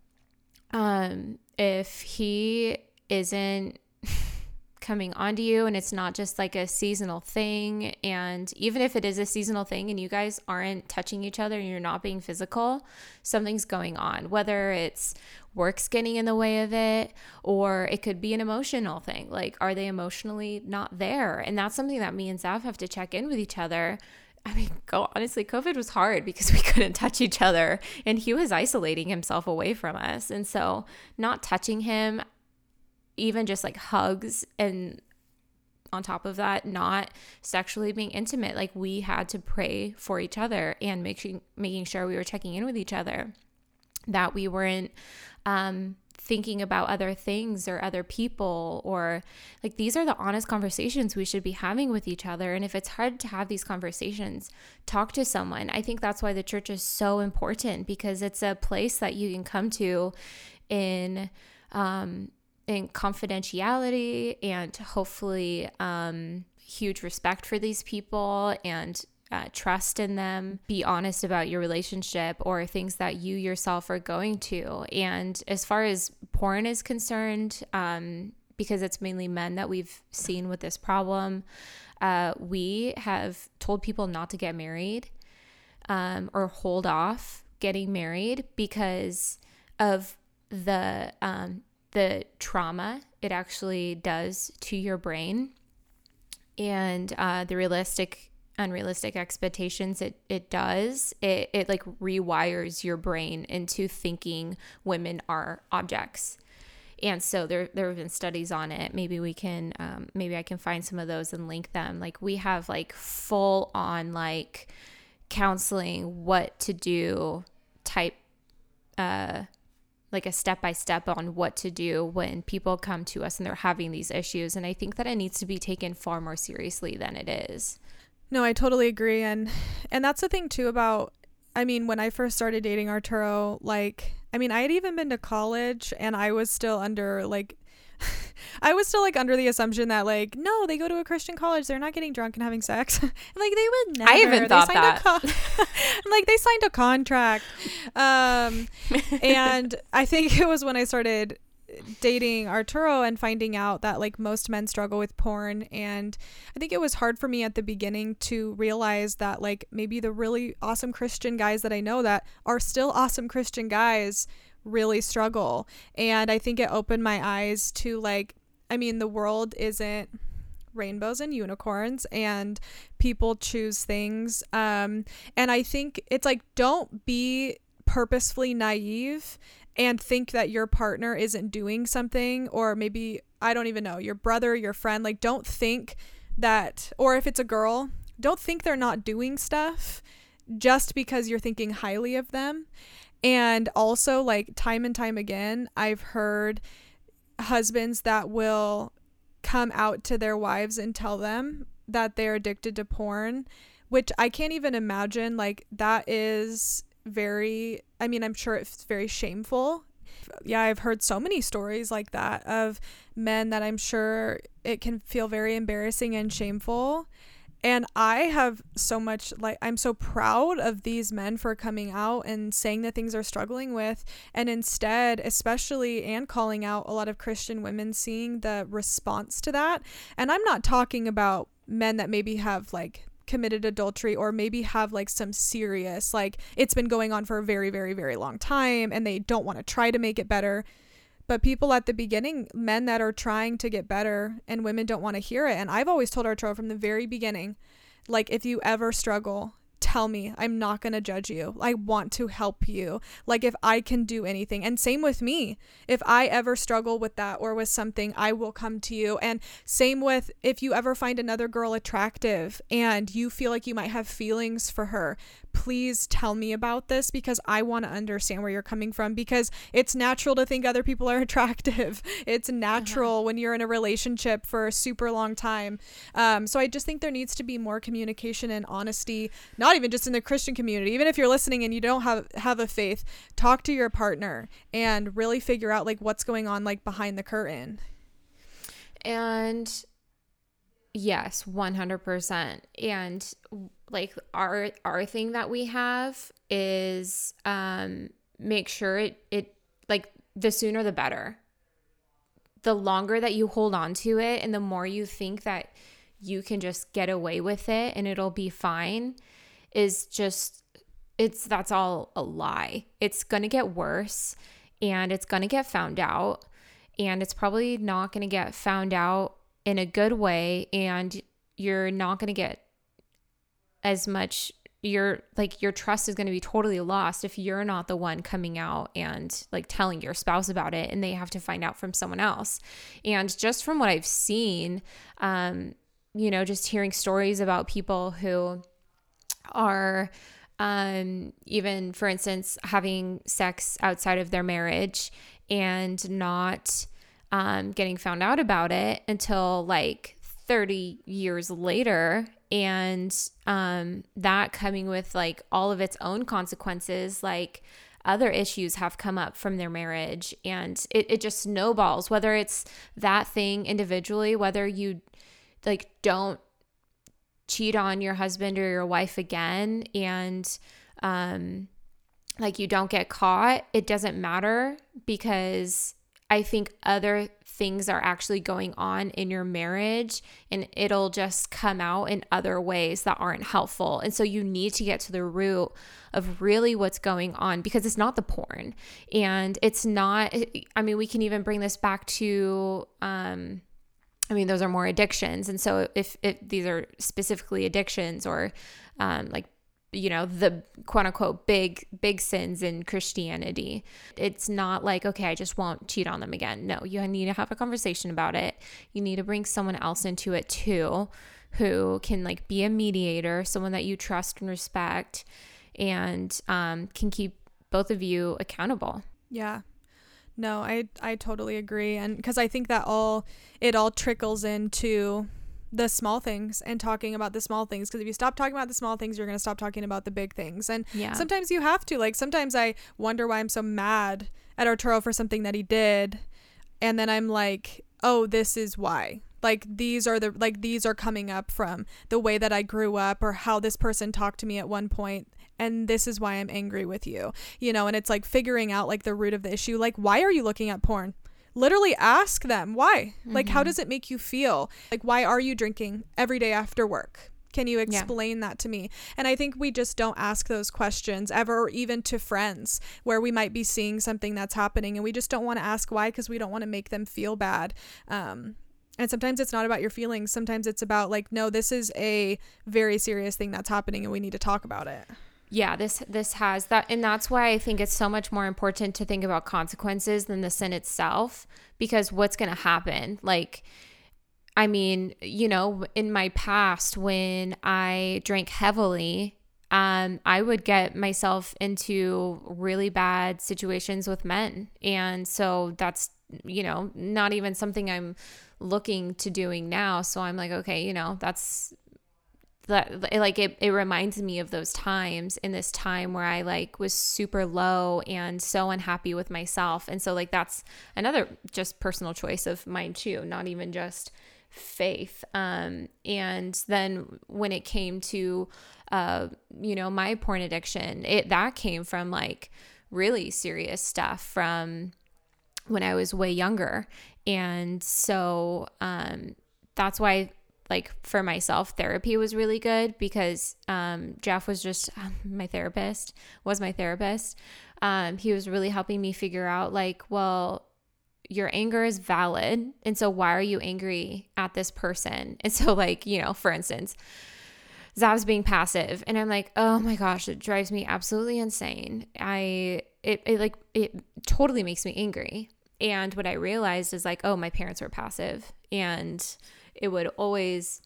Um, if he isn't coming onto you, and it's not just like a seasonal thing, and even if it is a seasonal thing and you guys aren't touching each other and you're not being physical, something's going on, whether it's work's getting in the way of it, or it could be an emotional thing. Like, are they emotionally not there? And that's something that me and Zav have to check in with each other. I mean, go, honestly, COVID was hard because we couldn't touch each other, and he was isolating himself away from us. And so not touching him, even just like hugs, and on top of that, not sexually being intimate, like we had to pray for each other and making making sure we were checking in with each other, that we weren't um, thinking about other things or other people, or like, these are the honest conversations we should be having with each other. And if it's hard to have these conversations, talk to someone. I think that's why the church is so important, because it's a place that you can come to in um, in confidentiality, and hopefully um, huge respect for these people, and Uh, trust in them, be honest about your relationship or things that you yourself are going to. And as far as porn is concerned, um, because it's mainly men that we've seen with this problem, uh, we have told people not to get married um, or hold off getting married because of the um, the trauma it actually does to your brain, and uh, the realistic unrealistic expectations, it it does. It it like rewires your brain into thinking women are objects. And so there there have been studies on it. Maybe we can um, maybe I can find some of those and link them. Like we have like full on like counseling, what to do type, uh, like a step by step on what to do when people come to us and they're having these issues. And I think that it needs to be taken far more seriously than it is.
No, I totally agree. And and that's the thing too about, I mean, when I first started dating Arturo, like, I mean, I had even been to college and I was still under like, I was still like under the assumption that like, no, they go to a Christian college, they're not getting drunk and having sex. Like they would never.
I even
they
thought
signed
that.
A con- like they signed a contract. Um, and I think it was when I started dating Arturo and finding out that like most men struggle with porn, and I think it was hard for me at the beginning to realize that like maybe the really awesome Christian guys that I know that are still awesome Christian guys really struggle. And I think it opened my eyes to like, I mean, the world isn't rainbows and unicorns, and people choose things, um and I think it's like, don't be purposefully naive and think that your partner isn't doing something, or maybe, I don't even know, your brother, your friend, like don't think that, or if it's a girl, don't think they're not doing stuff just because you're thinking highly of them. And also, like, time and time again, I've heard husbands that will come out to their wives and tell them that they're addicted to porn, which I can't even imagine. Like, that is very, I mean, I'm sure it's very shameful. Yeah, I've heard so many stories like that of men that I'm sure it can feel very embarrassing and shameful. And I have so much, like, I'm so proud of these men for coming out and saying the things they're struggling with. And instead, especially, and calling out a lot of Christian women, seeing the response to that. And I'm not talking about men that maybe have like committed adultery, or maybe have like some serious, like it's been going on for a very, very, very long time and they don't want to try to make it better. But people at the beginning, men that are trying to get better, and women don't want to hear it. And I've always told Arturo from the very beginning, like, if you ever struggle, tell me. I'm not going to judge you. I want to help you. Like, if I can do anything. And same with me. If I ever struggle with that or with something, I will come to you. And same with if you ever find another girl attractive and you feel like you might have feelings for her, please tell me about this, because I want to understand where you're coming from, because it's natural to think other people are attractive. It's natural uh-huh. when you're in a relationship for a super long time. Um, so I just think there needs to be more communication and honesty, not even just in the Christian community. Even if you're listening and you don't have, have a faith, talk to your partner and really figure out like what's going on like behind the curtain.
And yes, one hundred percent. And like our our thing that we have is um make sure it it like the sooner the better. The longer that you hold on to it and the more you think that you can just get away with it and it'll be fine, is just, it's that's all a lie. It's gonna get worse, and it's gonna get found out, and it's probably not gonna get found out in a good way, and you're not gonna get as much, your like your trust is going to be totally lost if you're not the one coming out and like telling your spouse about it, and they have to find out from someone else. And just from what I've seen, um, you know, just hearing stories about people who are um, even, for instance, having sex outside of their marriage and not um, getting found out about it until like thirty years later, and um, that coming with like all of its own consequences, like other issues have come up from their marriage, and it, it just snowballs, whether it's that thing individually, whether you like don't cheat on your husband or your wife again, and um, like you don't get caught, it doesn't matter, because I think other things are actually going on in your marriage, and it'll just come out in other ways that aren't helpful. And so you need to get to the root of really what's going on, because it's not the porn, and it's not, I mean, we can even bring this back to, um, I mean, those are more addictions. And so if, if these are specifically addictions or um, like, you know, the quote unquote big, big sins in Christianity, it's not like, okay, I just won't cheat on them again. No, you need to have a conversation about it. You need to bring someone else into it too, who can like be a mediator, someone that you trust and respect, and um, can keep both of you accountable.
Yeah. No, I I totally agree. And because I think that all it all trickles into the small things and talking about the small things, because if you stop talking about the small things, you're going to stop talking about the big things. And
yeah.
sometimes you have to, like, sometimes I wonder why I'm so mad at Arturo for something that he did, and then I'm like, oh, this is why. Like, these are the like these are coming up from the way that I grew up or how this person talked to me at one point, and this is why I'm angry with you, you know. And it's like figuring out like the root of the issue. Like, why are you looking at porn? Literally ask them why. Mm-hmm. Like, how does it make you feel? Like, why are you drinking every day after work? Can you explain yeah. that to me? And I think we just don't ask those questions ever, or even to friends where we might be seeing something that's happening and we just don't want to ask why, because we don't want to make them feel bad. Um, and sometimes it's not about your feelings. Sometimes it's about like, no, this is a very serious thing that's happening and we need to talk about it.
Yeah, this this has that, and that's why I think it's so much more important to think about consequences than the sin itself, because what's going to happen? Like, I mean, you know, in my past when I drank heavily, um, I would get myself into really bad situations with men, and so that's, you know, not even something I'm looking to doing now. So I'm like, okay, you know, that's that like it, it reminds me of those times in this time where I like was super low and so unhappy with myself. And so like that's another just personal choice of mine too, not even just faith. Um, and then when it came to, uh, you know, my porn addiction, it that came from like really serious stuff from when I was way younger. And so um, that's why like for myself, therapy was really good, because um, Jeff was just um, my therapist, was my therapist. Um, he was really helping me figure out like, well, your anger is valid. And so why are you angry at this person? And so like, you know, for instance, Zav's being passive, and I'm like, oh my gosh, it drives me absolutely insane. I, it, it like, it totally makes me angry. And what I realized is like, oh, my parents were passive, and it would always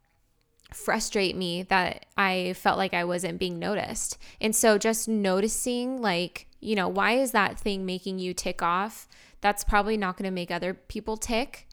frustrate me that I felt like I wasn't being noticed. And so just noticing like, you know, why is that thing making you tick off? That's probably not going to make other people tick.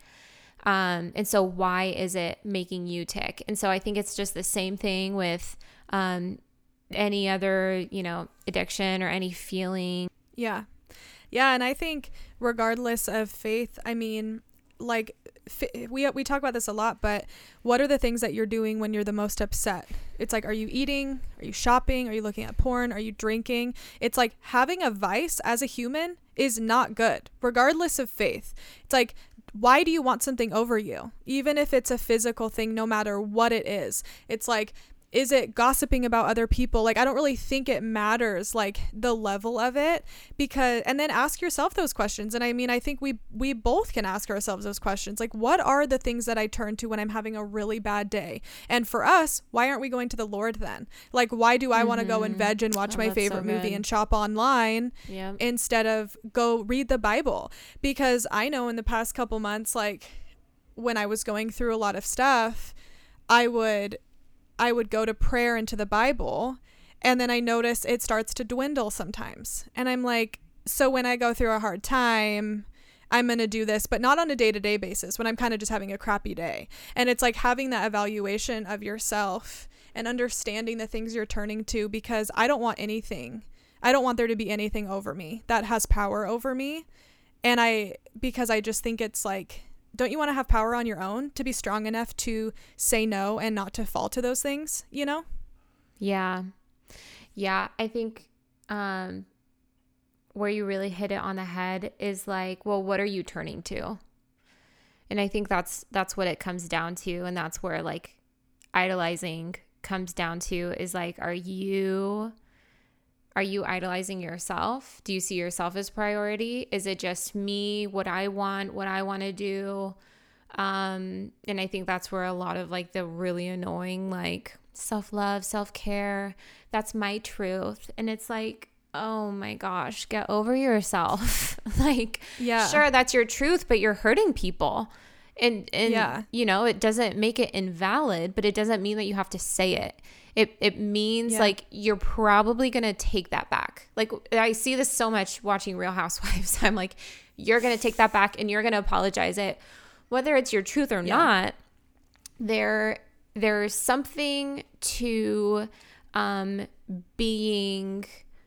Um, and so why is it making you tick? And so I think it's just the same thing with um, any other, you know, addiction or any feeling.
Yeah. Yeah. And I think regardless of faith, I mean, like we we talk about this a lot, but what are the things that you're doing when you're the most upset? It's like, are you eating? Are you shopping? Are you looking at porn? Are you drinking? It's like having a vice as a human is not good, regardless of faith. It's like, why do you want something over you? Even if it's a physical thing, no matter what it is. It's like, is it gossiping about other people? Like, I don't really think it matters, like the level of it, because, and then ask yourself those questions. And I mean, I think we, we both can ask ourselves those questions. Like, what are the things that I turn to when I'm having a really bad day? And for us, why aren't we going to the Lord then? Like, why do I mm-hmm. want to go and veg and watch oh, my favorite so movie and shop online yep. instead of go read the Bible? Because I know in the past couple months, like when I was going through a lot of stuff, I would I would go to prayer and to the Bible, and then I notice it starts to dwindle sometimes. And I'm like, so when I go through a hard time, I'm going to do this, but not on a day-to-day basis when I'm kind of just having a crappy day. And it's like having that evaluation of yourself and understanding the things you're turning to, because I don't want anything. I don't want there to be anything over me that has power over me. And I, because I just think it's like, don't you want to have power on your own to be strong enough to say no and not to fall to those things, you know?
Yeah. Yeah. I think um, where you really hit it on the head is like, well, what are you turning to? And I think that's, that's what it comes down to. And that's where like idolizing comes down to is like, are you, are you idolizing yourself? Do you see yourself as priority? Is it just me, what I want, what I want to do? Um, and I think that's where a lot of like the really annoying, like self-love, self-care, that's my truth. And it's like, oh my gosh, get over yourself. Like,
yeah,
sure, that's your truth, but you're hurting people. And, and
yeah.
you know, it doesn't make it invalid, but it doesn't mean that you have to say it. It it means
yeah.
like you're probably going to take that back. Like I see this so much watching Real Housewives. I'm like, you're going to take that back and you're going to apologize it. Whether it's your truth or yeah. not, there there's something to um, being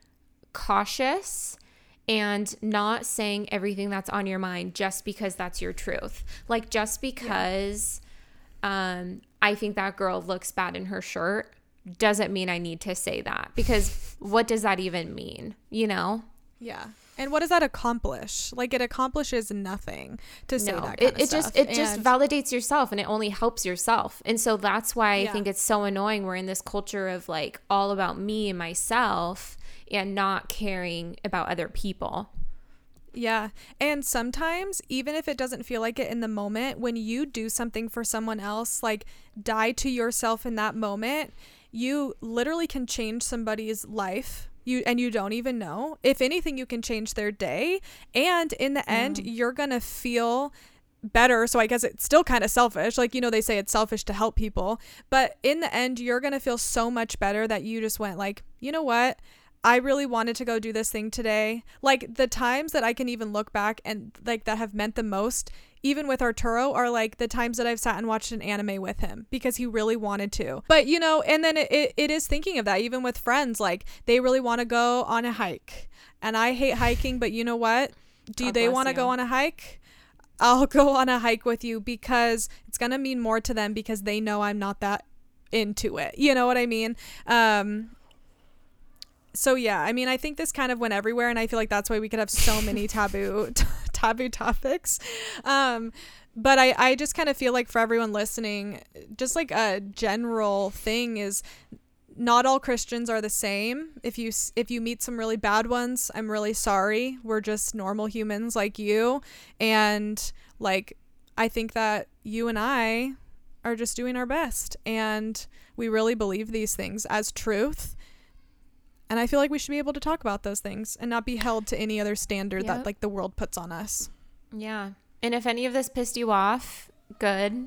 cautious and not saying everything that's on your mind just because that's your truth. Like just because yeah. um, I think that girl looks bad in her shirt doesn't mean I need to say that, because what does that even mean, you know?
Yeah. And what does that accomplish? Like, it accomplishes nothing to say
no,
that kind
it,
of
it
stuff.
just it
and
just validates yourself, and it only helps yourself. And so that's why
yeah.
I think it's so annoying. We're in this culture of like all about me and myself and not caring about other people.
Yeah. And sometimes, even if it doesn't feel like it in the moment, when you do something for someone else, like die to yourself in that moment, you literally can change somebody's life. You and you don't even know. If anything, you can change their day, and in the end
yeah.
you're gonna feel better. So I guess it's still kind of selfish, like, you know, they say it's selfish to help people, but in the end you're gonna feel so much better that you just went like, you know what, I really wanted to go do this thing today. Like the times that I can even look back and like that have meant the most, even with Arturo, are like the times that I've sat and watched an anime with him because he really wanted to. But, you know, and then it, it, it is thinking of that even with friends, like they really want to go on a hike and I hate hiking, but you know what? Do God they want to go on a hike? I'll go on a hike with you because it's going to mean more to them because they know I'm not that into it. You know what I mean? Um, So yeah, I mean, I think this kind of went everywhere, and I feel like that's why we could have so many taboo t- taboo topics. Um, but I, I just kind of feel like for everyone listening, just like a general thing is not all Christians are the same. If you if you meet some really bad ones, I'm really sorry. We're just normal humans like you, and like I think that you and I are just doing our best, and we really believe these things as truth. And I feel like we should be able to talk about those things and not be held to any other standard
yep.
that like the world puts on us.
Yeah. And if any of this pissed you off, good.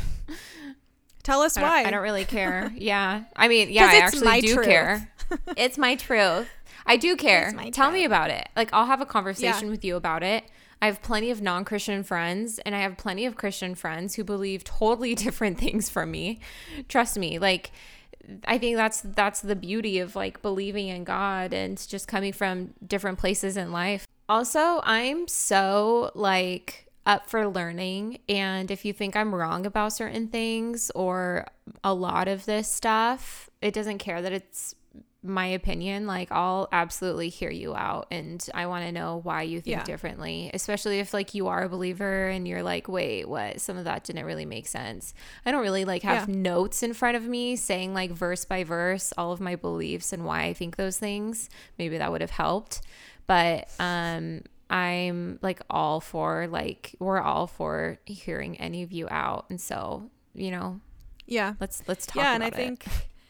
Tell us
I
why.
Don't, I don't really care. Yeah. I mean, yeah, I actually do truth. care. It's my truth. I do care. Tell truth. me about it. Like, I'll have a conversation yeah. with you about it. I have plenty of non-Christian friends, and I have plenty of Christian friends who believe totally different things from me. Trust me. Like, I think that's that's the beauty of like believing in God and just coming from different places in life. Also, I'm so like up for learning, and if you think I'm wrong about certain things or a lot of this stuff, it doesn't care that it's my opinion. Like, I'll absolutely hear you out, and I want to know why you think yeah. differently, especially if like you are a believer and you're like, wait, what, some of that didn't really make sense. I don't really like have yeah. notes in front of me saying like verse by verse all of my beliefs and why I think those things. Maybe that would have helped, but um I'm like all for like we're all for hearing any of you out, and so, you know,
yeah
let's let's talk
yeah
about
and I
it.
think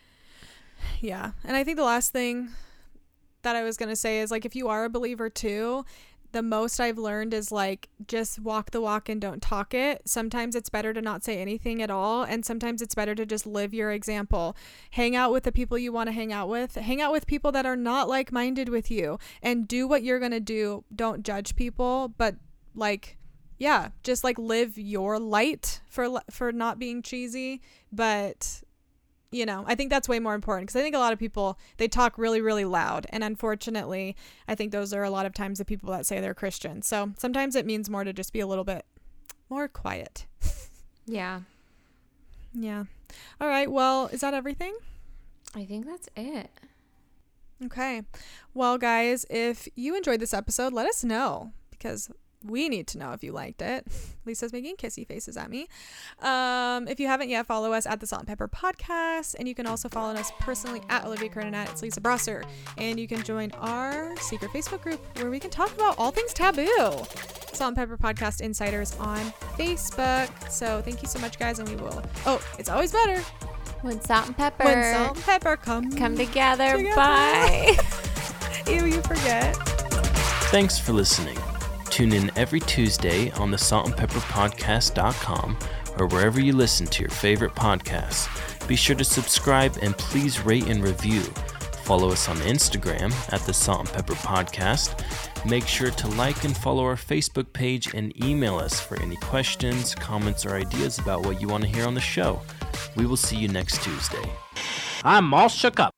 Yeah. And I think the last thing that I was going to say is like, if you are a believer too, the most I've learned is like, just walk the walk and don't talk it. Sometimes it's better to not say anything at all. And sometimes it's better to just live your example. Hang out with the people you want to hang out with. Hang out with people that are not like-minded with you, and do what you're going to do. Don't judge people, but like, yeah, just like live your light for, for not being cheesy. But you know, I think that's way more important, because I think a lot of people, they talk really, really loud. And unfortunately, I think those are a lot of times the people that say they're Christian. So sometimes it means more to just be a little bit more quiet.
Yeah.
Yeah. All right. Well, is that everything?
I think that's it.
Okay. Well, guys, if you enjoyed this episode, let us know, because we need to know if you liked it. Lisa's making kissy faces at me. Um, if you haven't yet, follow us at the Salt and Pepper Podcast, and you can also follow us personally at Olivia Kernan. It's Lisa Brosser, and you can join our secret Facebook group where we can talk about all things taboo. Salt and Pepper Podcast Insiders on Facebook. So thank you so much, guys, and we will. Oh, it's always better
When salt and pepper
when salt and pepper come
come together.
together.
Bye.
Ew, you forget.
Thanks for listening. Tune in every Tuesday on the salt and pepper podcast dot com or wherever you listen to your favorite podcasts. Be sure to subscribe and please rate and review. Follow us on Instagram at the Salt and Pepper Podcast. Make sure to like and follow our Facebook page and email us for any questions, comments, or ideas about what you want to hear on the show. We will see you next Tuesday.
I'm all shook up.